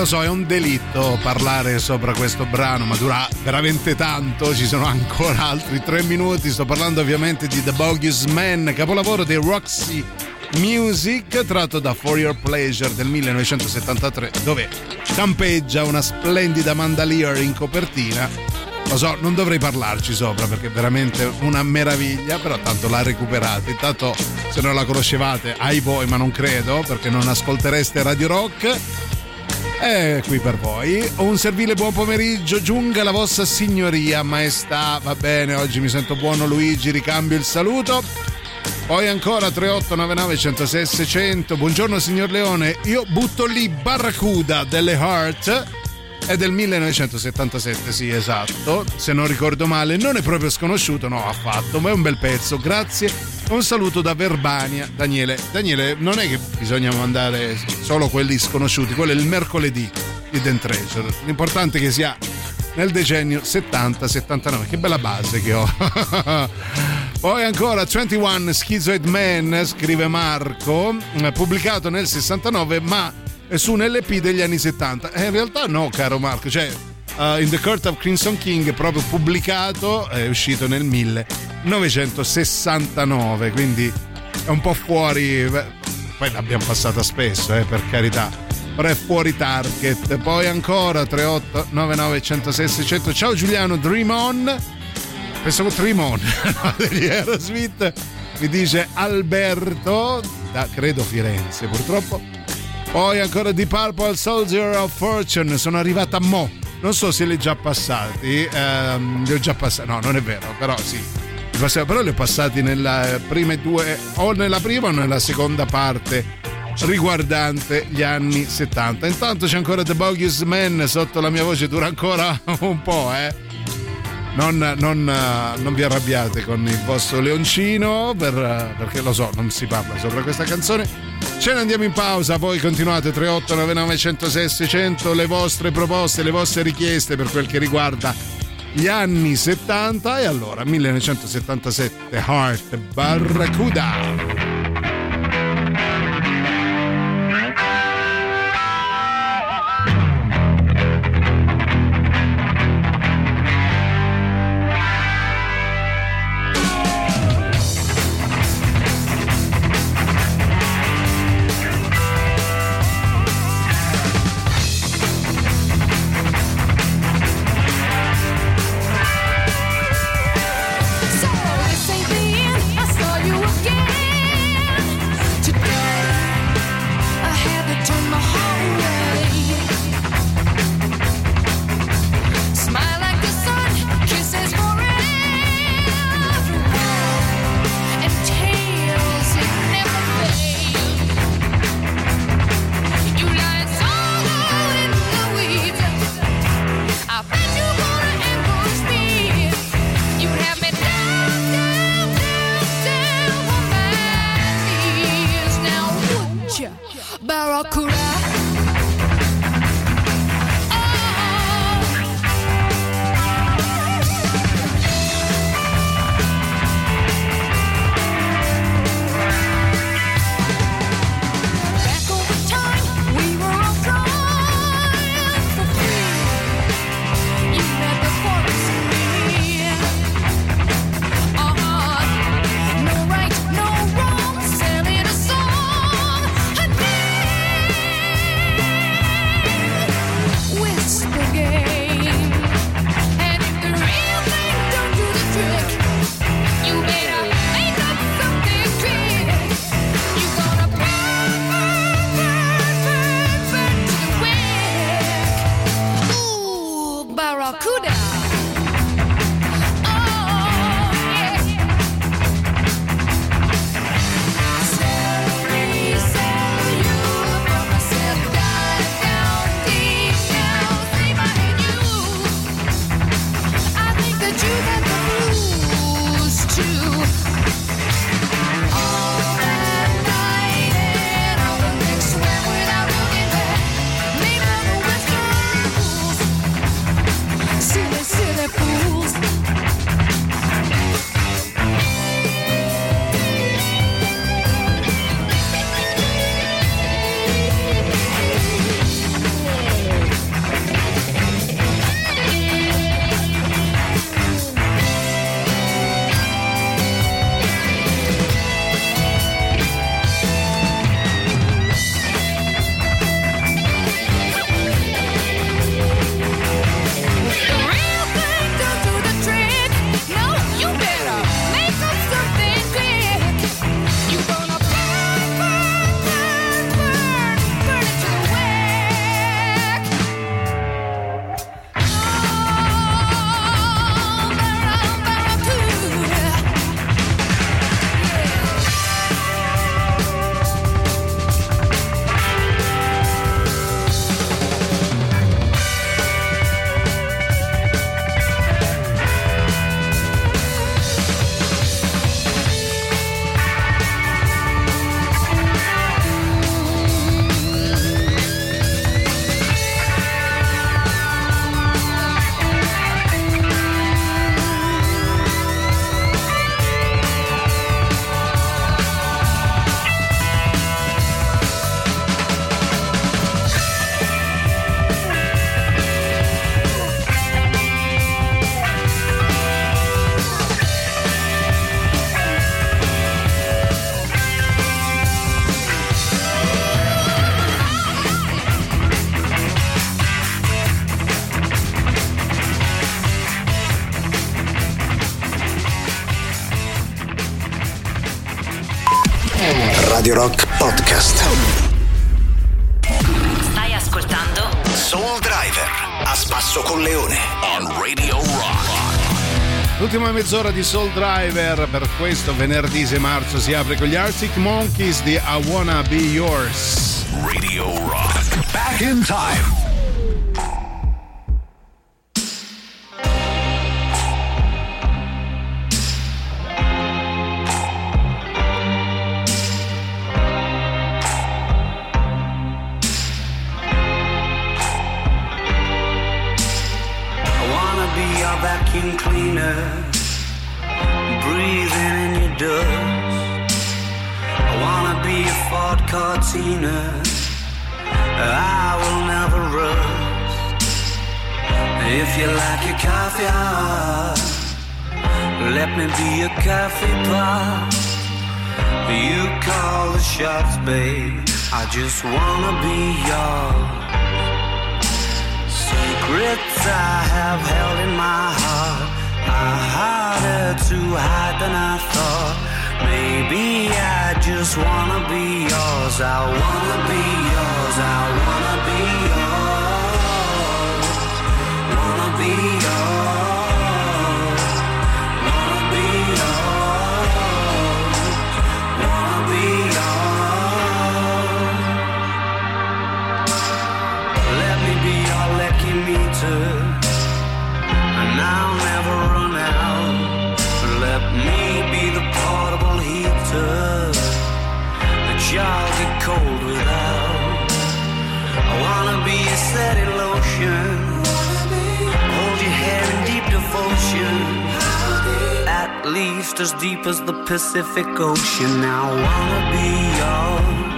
lo so, è un delitto parlare sopra questo brano, ma dura veramente tanto, ci sono ancora altri 3 minuti. Sto parlando ovviamente di The Bogus Man, capolavoro dei Roxy Music, tratto da For Your Pleasure del 1973, dove campeggia una splendida Amanda Lear in copertina. Lo so, non dovrei parlarci sopra perché è veramente una meraviglia, però tanto la recuperate. Intanto, se non la conoscevate, ai voi, ma non credo, perché non ascoltereste Radio Rock. È qui per voi. Un servile buon pomeriggio, giunga la vostra signoria, maestà. Va bene, oggi mi sento buono, Luigi, ricambio il saluto. Poi ancora 3899 106 600. Buongiorno signor Leone, io butto lì Barracuda delle Heart. È del 1977, sì, esatto, se non ricordo male. Non è proprio sconosciuto, no, affatto, ma è un bel pezzo. Grazie. Un saluto da Verbania. Daniele, non è che bisogna mandare solo quelli sconosciuti, quello è il mercoledì di Dan Treasure. L'importante è che sia nel decennio 70-79. Che bella base che ho. Poi ancora 21 Schizoid Man, scrive Marco, pubblicato nel 69, ma è su un LP degli anni 70. In realtà no, caro Marco, cioè In the Court of Crimson King è proprio pubblicato, è uscito nel 1969, quindi è un po' fuori. Poi l'abbiamo passata spesso, per carità, però è fuori target. Poi ancora 3899 106 600. Ciao Giuliano, Dream On. Pensavo Dream On degli Aerosmith, mi dice Alberto da credo Firenze, purtroppo. Poi ancora Deep Purple, Soldier of Fortune, sono arrivata a mo', non so se li ho già passati, li ho già passati, no, non è vero, però sì, però li ho passati nella prime due, o nella prima o nella seconda parte riguardante gli anni 70. Intanto c'è ancora The Bogus Man sotto la mia voce, dura ancora un po', Non vi arrabbiate con il vostro leoncino perché lo so, non si parla sopra questa canzone. Ce ne andiamo in pausa, poi continuate 3899 106 600, le vostre proposte, le vostre richieste per quel che riguarda gli anni 70. E allora 1977 Heart Barracuda. So this ain't the end. I saw you again. Radio Rock Podcast. Stai ascoltando Soul Driver a spasso con Leone on Radio Rock. L'ultima mezz'ora di Soul Driver per questo venerdì 6 marzo si apre con gli Arctic Monkeys di I Wanna Be Yours. Radio Rock. Back in time. Vacuum cleaner, breathing in your dust. I wanna be a Ford Cortina, I will never rust. If you like your coffee hot, let me be a coffee pot. You call the shots, babe, I just wanna be yours. Secrets I have held in my heart are harder to hide than I thought. Maybe I just wanna be yours. I wanna be yours. I wanna be yours. Wanna be yours. Wanna be yours. Wanna be yours. Let me be your lucky meter, and I'll never run out. Let me be the portable heater that y'all get cold without. I wanna be a steady lotion, hold your hand in deep devotion, at least as deep as the Pacific Ocean. I wanna be yours.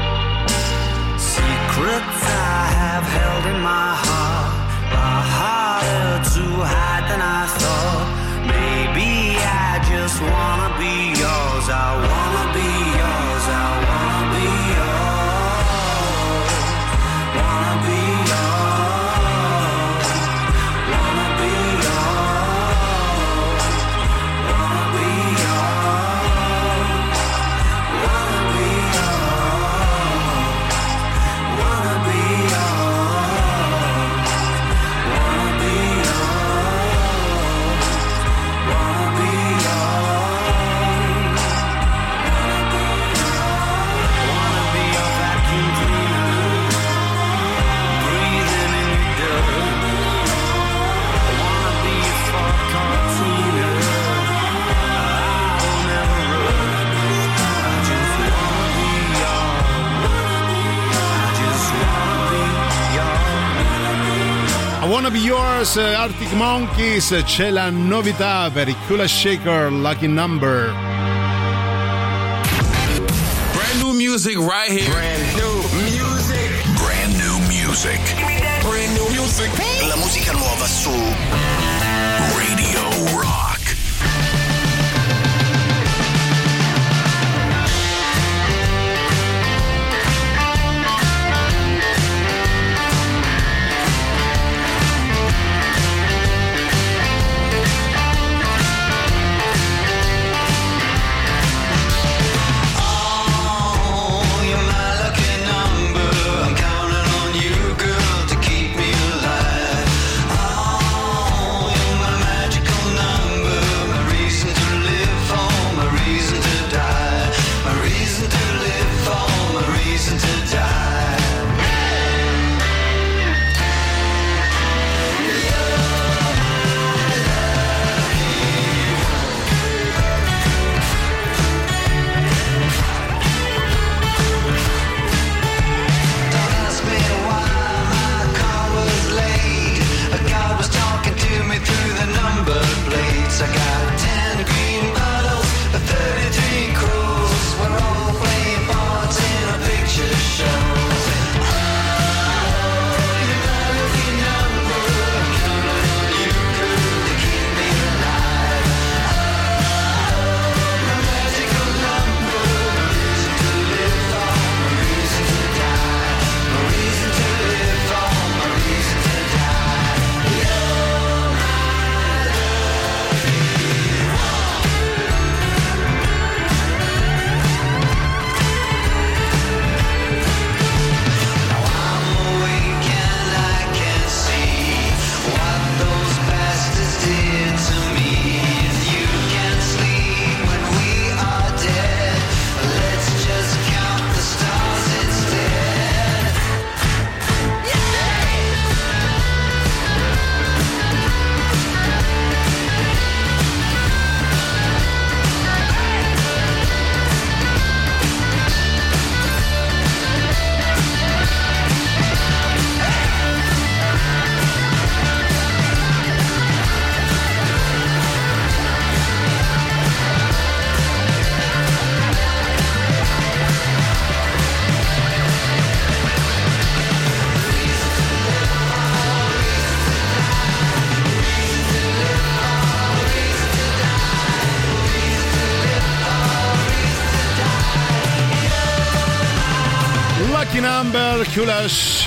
Secrets I have held in my heart are harder to hide than I thought. Maybe I just wanna be yours. I wanna be yours. I wanna be yours. Wanna be yours. Wanna be yours. Wanna be yours. Wanna be yours. Wanna be yours. Wanna be yours. Wanna be yours. Wanna be your vacuum cleaner, breathing in your dirt. Wanna be your Ford Cortina, I will never run. I just wanna be yours. I just wanna be yours. I Wanna Be Yours, Arctic Monkeys. C'è la novità per i Kula Shaker Lucky Number. Brand new music right here. Brand new music. Brand new music. Brand new music. La musica nuova su Radio Rock. Number Lucky Number, Kula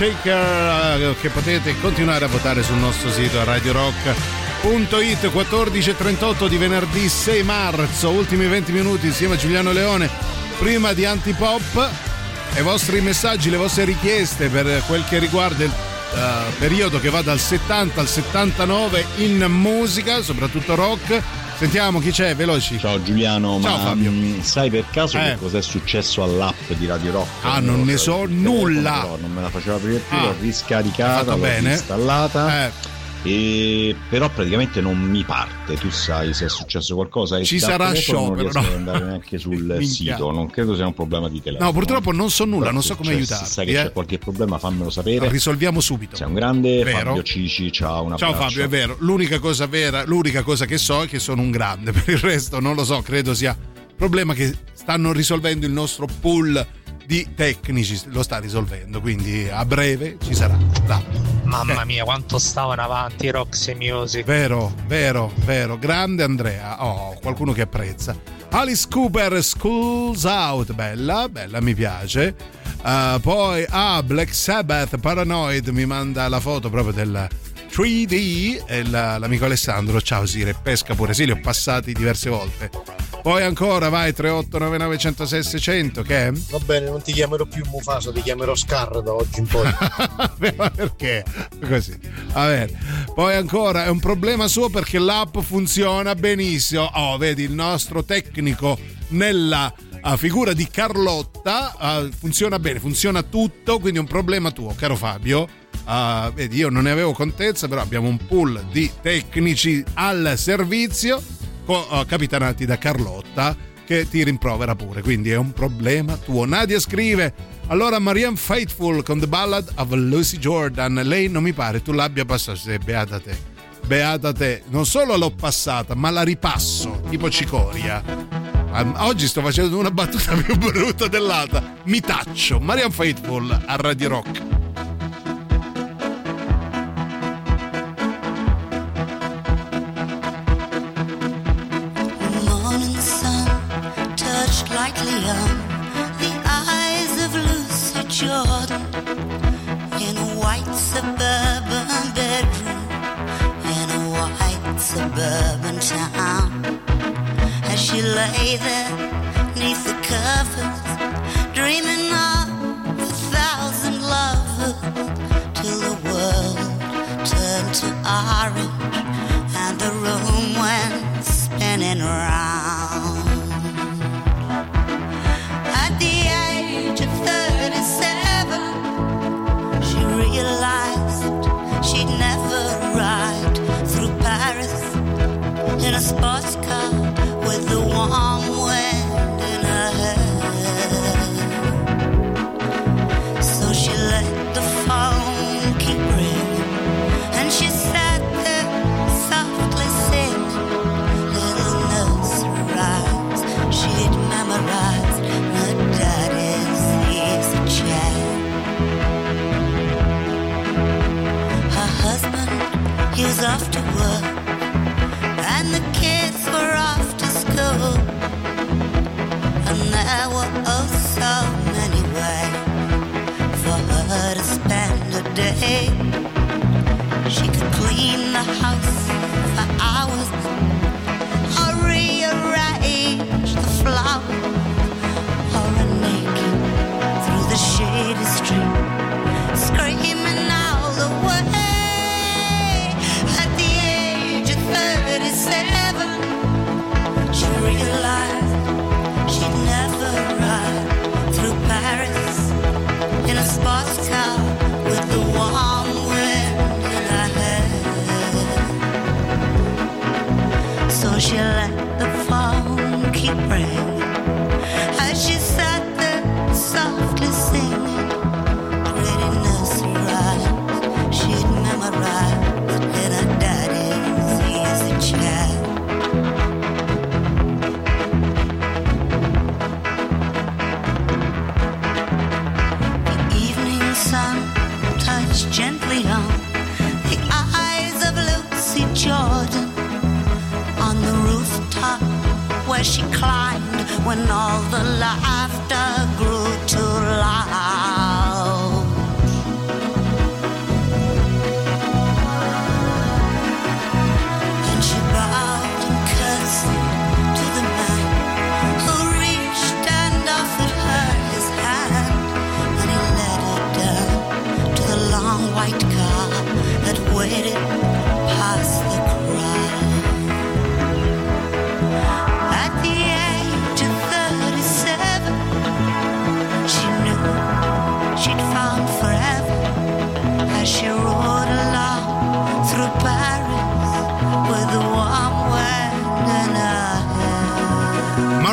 Shaker, che potete continuare a votare sul nostro sito radiorock.it. 14:38 di venerdì 6 marzo, ultimi 20 minuti insieme a Giuliano Leone, prima di Antipop. E i vostri messaggi, le vostre richieste per quel che riguarda il periodo che va dal 70 al 79 in musica, soprattutto rock. Sentiamo chi c'è, veloci. Ciao Giuliano, ciao, ma Fabio. Sai per caso che cos'è successo all'app di Radio Rock? Non ne so nulla. Però non me la faceva aprire più, l'ho riscaricata, l'ho installata. Però praticamente non mi parte. Tu sai se è successo qualcosa? Ci sarà sciopero, non riesco ad andare neanche sul sito. Non credo sia un problema di telefono. No, purtroppo non so nulla, non so come aiutarti. Se sai che c'è qualche problema, fammelo sapere. Risolviamo subito. Sei un grande, vero? Fabio Cici, ciao, un abbraccio. Ciao Fabio, è vero. L'unica cosa che so è che sono un grande. Per il resto non lo so, credo sia problema che stanno risolvendo il nostro pool di tecnici, lo sta risolvendo, quindi a breve ci sarà. Mamma mia, quanto stavano avanti Roxy Music. Vero, grande Andrea. Qualcuno che apprezza. Alice Cooper, School's Out, bella, mi piace. Poi Black Sabbath, Paranoid, mi manda la foto proprio del 3D, e l'amico Alessandro, ciao Sire, pesca pure, sì, li ho passati diverse volte. Poi ancora, vai, 3899 106 600, che è? Va bene, non ti chiamerò più Mufasa, ti chiamerò Scar da oggi in poi. Ma perché? Così. Va bene. Poi ancora, è un problema suo perché l'app funziona benissimo. Vedi, il nostro tecnico nella figura di Carlotta funziona bene, funziona tutto, quindi è un problema tuo, caro Fabio. Vedi, io non ne avevo contezza, però abbiamo un pool di tecnici al servizio capitanati da Carlotta, che ti rimprovera pure, quindi è un problema tuo. Nadia scrive: allora Marianne Faithfull con The Ballad of Lucy Jordan, lei non mi pare tu l'abbia passata. Beata te, non solo l'ho passata ma la ripasso tipo cicoria. Oggi sto facendo una battuta più brutta dell'altra, mi taccio. Marianne Faithfull a Radio Rock. Lightly on the eyes of Lucy Jordan in a white suburban bedroom in a white suburban town. As she lay there neath the covers, dreaming of 1,000 lovers, till the world turned to orange and the room went spinning round. At the age of 37, she realized she'd never ride through Paris in a sports car with the warm wind in her hair. So she let the phone keep ringing, and she sat there softly singing little nursery rhymes she'd memorized. Daddy's easy chair. Her husband, he was off to work, and the kids were off to school, and there were oh so many ways for her to spend a day. She could clean the house for hours, or rearrange the flowers, through the shady street, screaming all the way. At the age of 37, she realized she'd never ride through Paris in a sports car with the warm wind in her hair. So she let the phone keep ringing as she sat softly singing pretty nursery rhymes she'd memorized in her daddy's easy chair. The evening sun touched gently on the eyes of Lucy Jordan on the rooftop where she climbed when all the laughter grew too loud.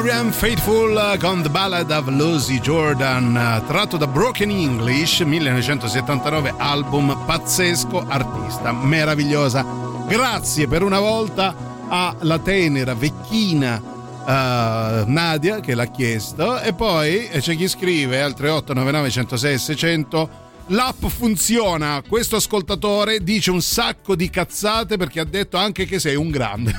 R.E.M. Faithful con The Ballad of Lucy Jordan, tratto da Broken English 1979, album pazzesco, artista meravigliosa. Grazie per una volta alla tenera vecchina Nadia che l'ha chiesto, e poi c'è chi scrive al 3899 106 600: l'app funziona, questo ascoltatore dice un sacco di cazzate perché ha detto anche che sei un grande.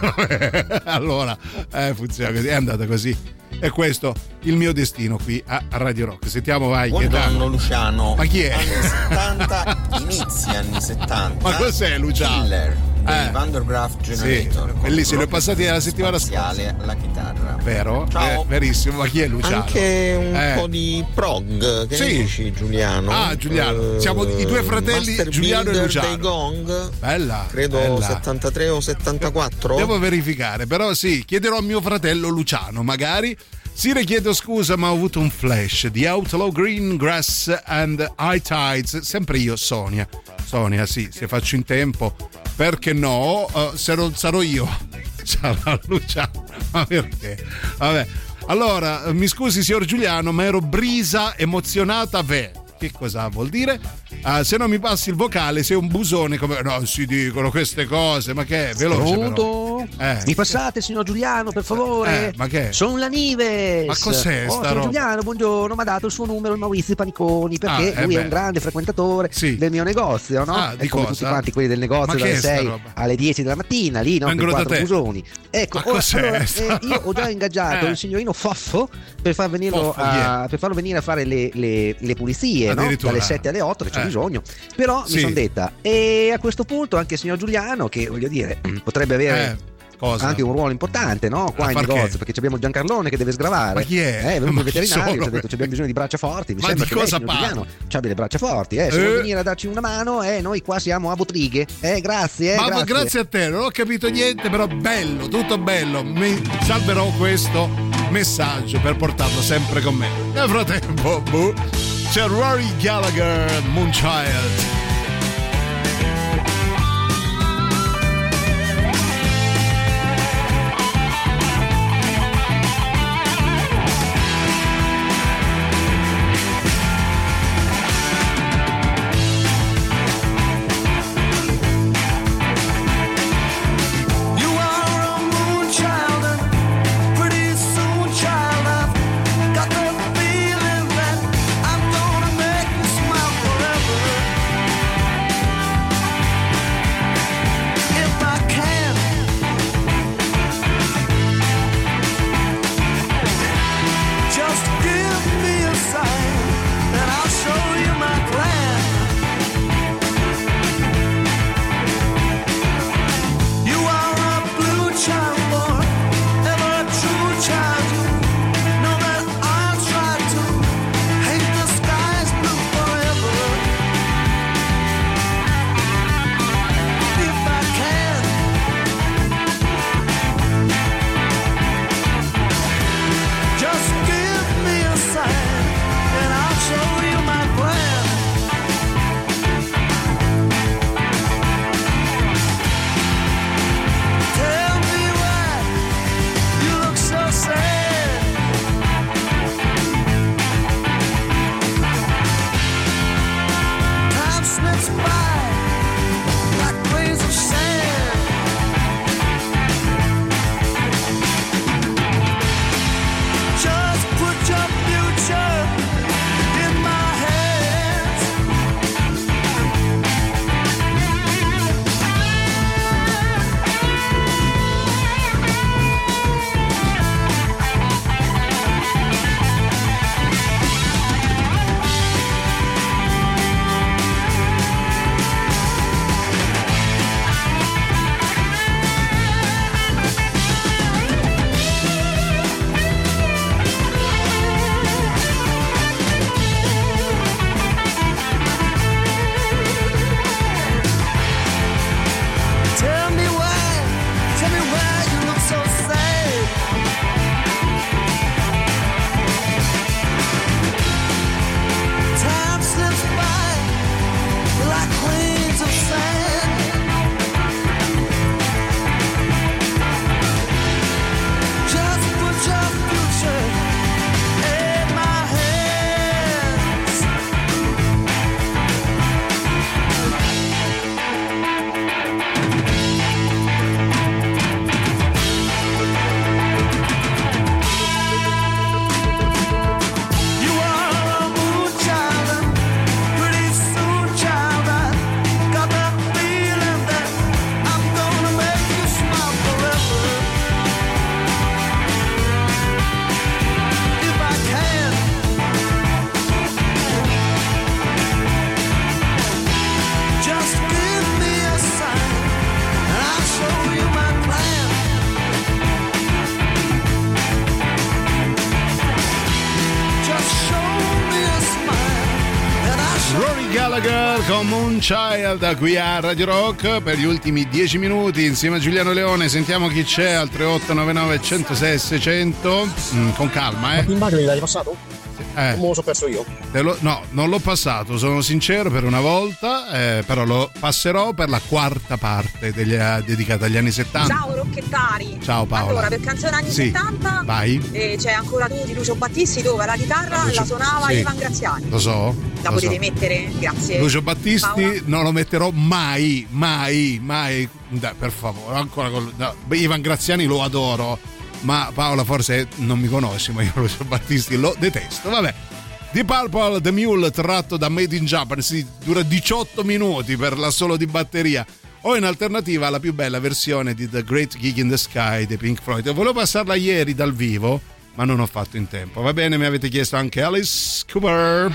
Allora funziona così, è andata così, e questo il mio destino qui a Radio Rock. Sentiamo, vai. Buongiorno Luciano. Ma chi è? Anni 70, inizi anni 70. Ma cos'è Luciano? Killer dei Vandergraaf Generator. Sì, bellissimo, li ho passati la settimana scorsa. La chitarra. Vero? Ciao. Verissimo, ma chi è Luciano? Anche un po' di prog, che sì. dici Giuliano? Ah, Giuliano, siamo i due fratelli Master Giuliano e Luciano. dei Gong. Bella. Credo bella. 73 o 74. Devo verificare, però sì, chiederò a mio fratello Luciano, magari. Sire, chiedo scusa, ma ho avuto un flash di Outlaw Green Grass and High Tides. Sempre io, Sonia, sì, se faccio in tempo, perché no? Se non sarò io, sarà Luciano. Ma perché? Vabbè. Allora, mi scusi signor Giuliano, ma ero brisa emozionata. Che cosa vuol dire? Se non mi passi il vocale sei un busone, come no, si dicono queste cose, ma che è veloce. Pronto? Mi passate signor Giuliano per favore? Ma che è? Sono la Nives. Ma cos'è sta signor roba? Giuliano, buongiorno, mi ha dato il suo numero il Maurizio Paniconi, perché lui è un grande frequentatore del mio negozio, no? Di come cosa? tutti quanti quelli del negozio dalle 6 alle 10 della mattina, lì, no? Per 4 busoni. Ecco, allora, io ho già ingaggiato il signorino Foffo per far venirlo per farlo venire a fare le pulizie, no? Dalle 7 alle 8 che c'è bisogno. Però mi sono detta, e a questo punto anche il signor Giuliano, che voglio dire potrebbe avere anche un ruolo importante, no? Qua in negozio, perché abbiamo Giancarlone che deve sgravare. Ma chi è? È venuto il veterinario, ci ha detto abbiamo bisogno di braccia forti. Mi sembra che lei, signor Giuliano, c'ha delle braccia forti, se vuoi venire a darci una mano, noi qua siamo a Botrighe. Grazie. Ma grazie a te, non ho capito niente, però bello, tutto bello. Mi salverò questo messaggio per portarlo sempre con me. Nel frattempo, c'è Rory Gallagher, Moonchild. Got the feeling that I'm gonna make you smile forever. Gallagher con Moonchild qui a Radio Rock per gli ultimi 10 minuti insieme a Giuliano Leone. Sentiamo chi c'è al 3899 106 600 con calma, Ma Pimbagli l'hai passato? Non me lo so perso io. No, non l'ho passato, sono sincero per una volta, però lo passerò per la quarta parte dedicata agli anni 70. Ciao rocchettari. Ciao Paola. Allora, per canzone anni 70 vai. C'è ancora tu di Lucio Battisti, dove la chitarra la suonava Ivan Graziani. Lo so. La potete mettere, grazie. Lucio Battisti Paola. non lo metterò mai. Dai, per favore, ancora Ivan Graziani lo adoro. Ma Paola forse non mi conosci, ma io Lucio Battisti lo detesto. Vabbè. Deep Purple, The Mule, tratto da Made in Japan, dura 18 minuti per l'assolo di batteria. O in alternativa la più bella versione di The Great Gig in the Sky dei Pink Floyd. Volevo passarla ieri dal vivo, ma non ho fatto in tempo. Va bene, mi avete chiesto anche Alice Cooper.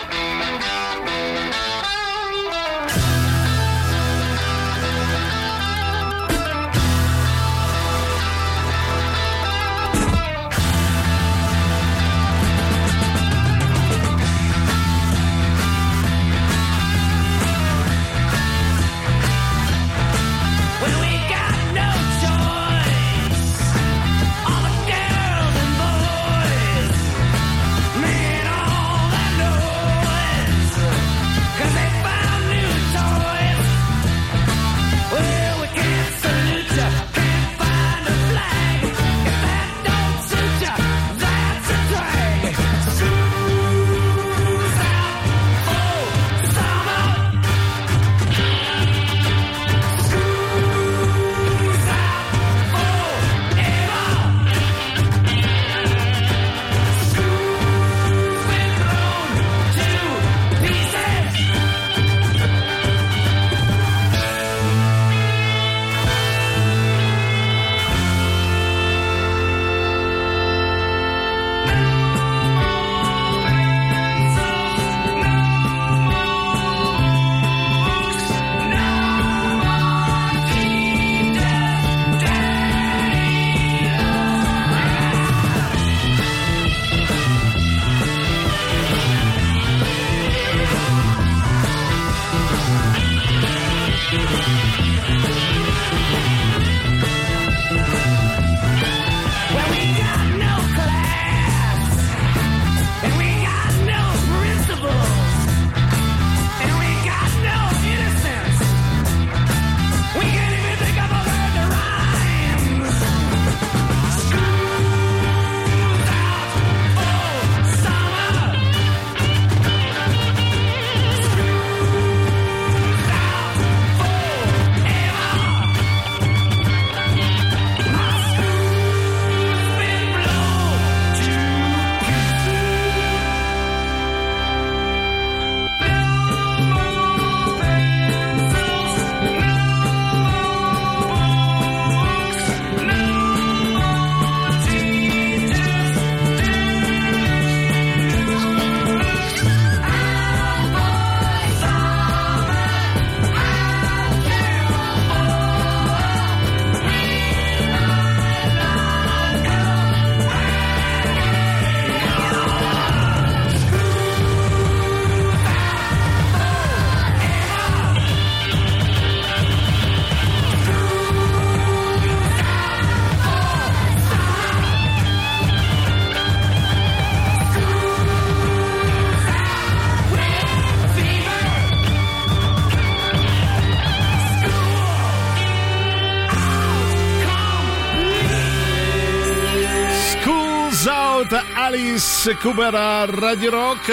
Alice Cooper a Radio Rock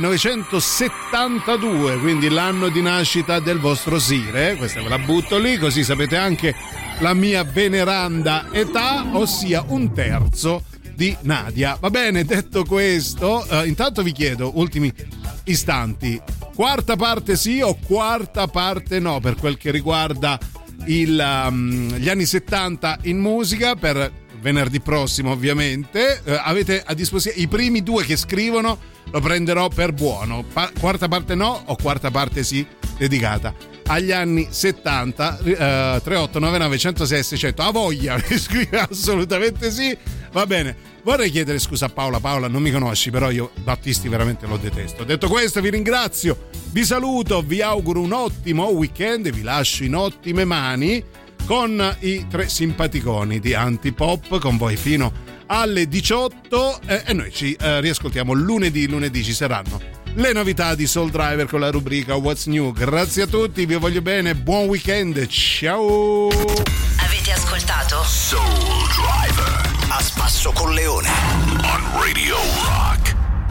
1972, quindi l'anno di nascita del vostro Sire. Questa ve la butto lì, così sapete anche la mia veneranda età, ossia un terzo di Nadia. Va bene, detto questo, intanto vi chiedo, ultimi istanti, quarta parte sì o quarta parte no per quel che riguarda gli anni 70 in musica per venerdì prossimo, ovviamente. Avete a disposizione i primi due che scrivono, lo prenderò per buono. Quarta parte no o quarta parte sì, dedicata agli anni 70. 3899 106 600. A voglia, mi scrive assolutamente sì. Va bene. Vorrei chiedere scusa a Paola, non mi conosci, però io Battisti veramente lo detesto. Detto questo, vi ringrazio, vi saluto, vi auguro un ottimo weekend, vi lascio in ottime mani con i 3 simpaticoni di Antipop, con voi fino alle 18 e noi ci riascoltiamo lunedì ci saranno le novità di Soul Driver con la rubrica What's New. Grazie a tutti, vi voglio bene, buon weekend, ciao. Avete ascoltato Soul Driver a spasso con Leone on Radio Rock.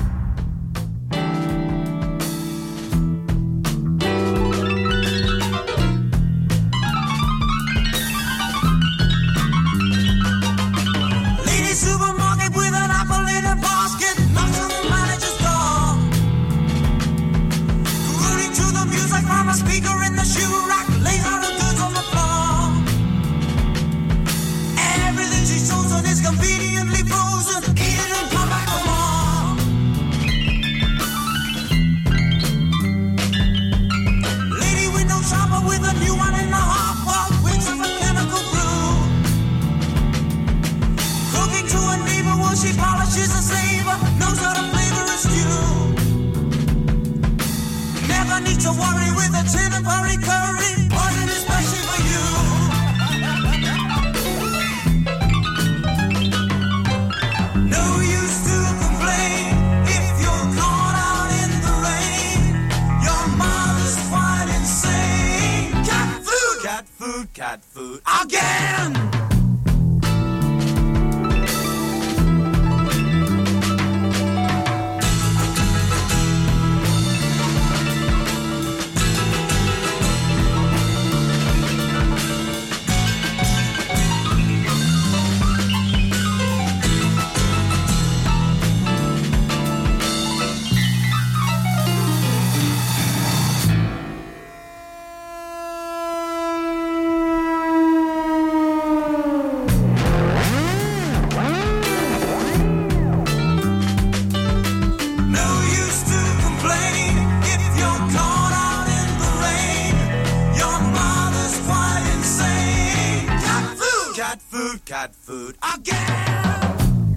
Supermarket with an apple in a basket, knocks on the manager's door. Rooting to the music from a speaker in the shoe rack, lays out the goods on the floor. Everything she's chosen is conveniently frozen. Eat it and come back for more. Lady window shopper with a new one in the hopper, whips of a chemical brew. Cooking to a neighbor while she polishes a saver, knows how to flavor a stew. Never need to worry with a tin of curry, poison especially for you. No use to complain if you're caught out in the rain. Your mother's quite insane. Cat food, cat food, cat food again. Cat food again.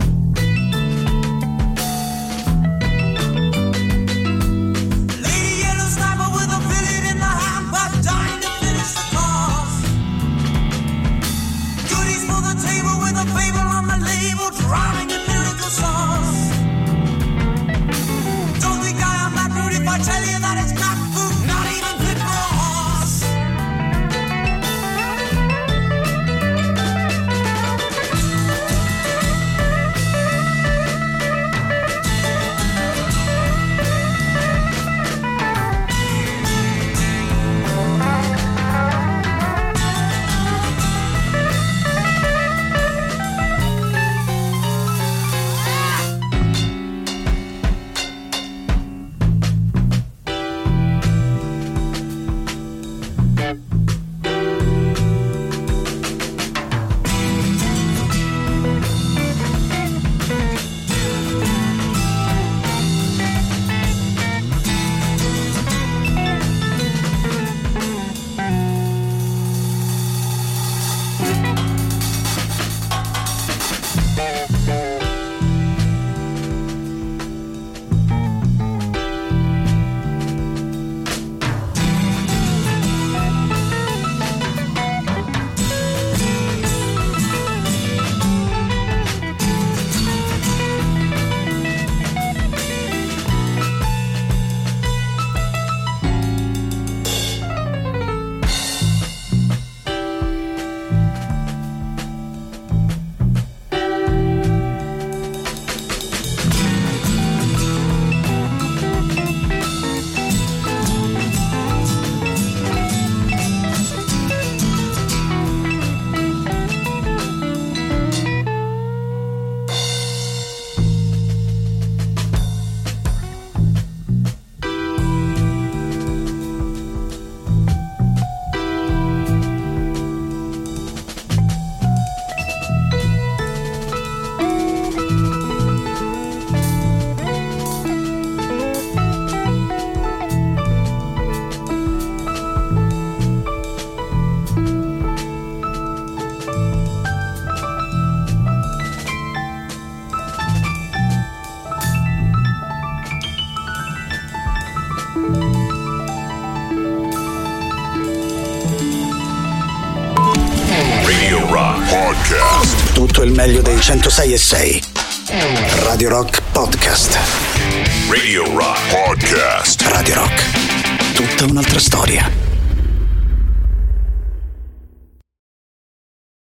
Lady yellow sniper with a billet in the hand, but dying to finish the course. Goodies for the table with a fable on the label, drowning in miracle sauce. Don't think I am that rude if I tell you that it's cat food, not even fit for a horse. il meglio dei 106.6. Radio Rock Podcast. Radio Rock Podcast. Radio Rock. Tutta un'altra storia.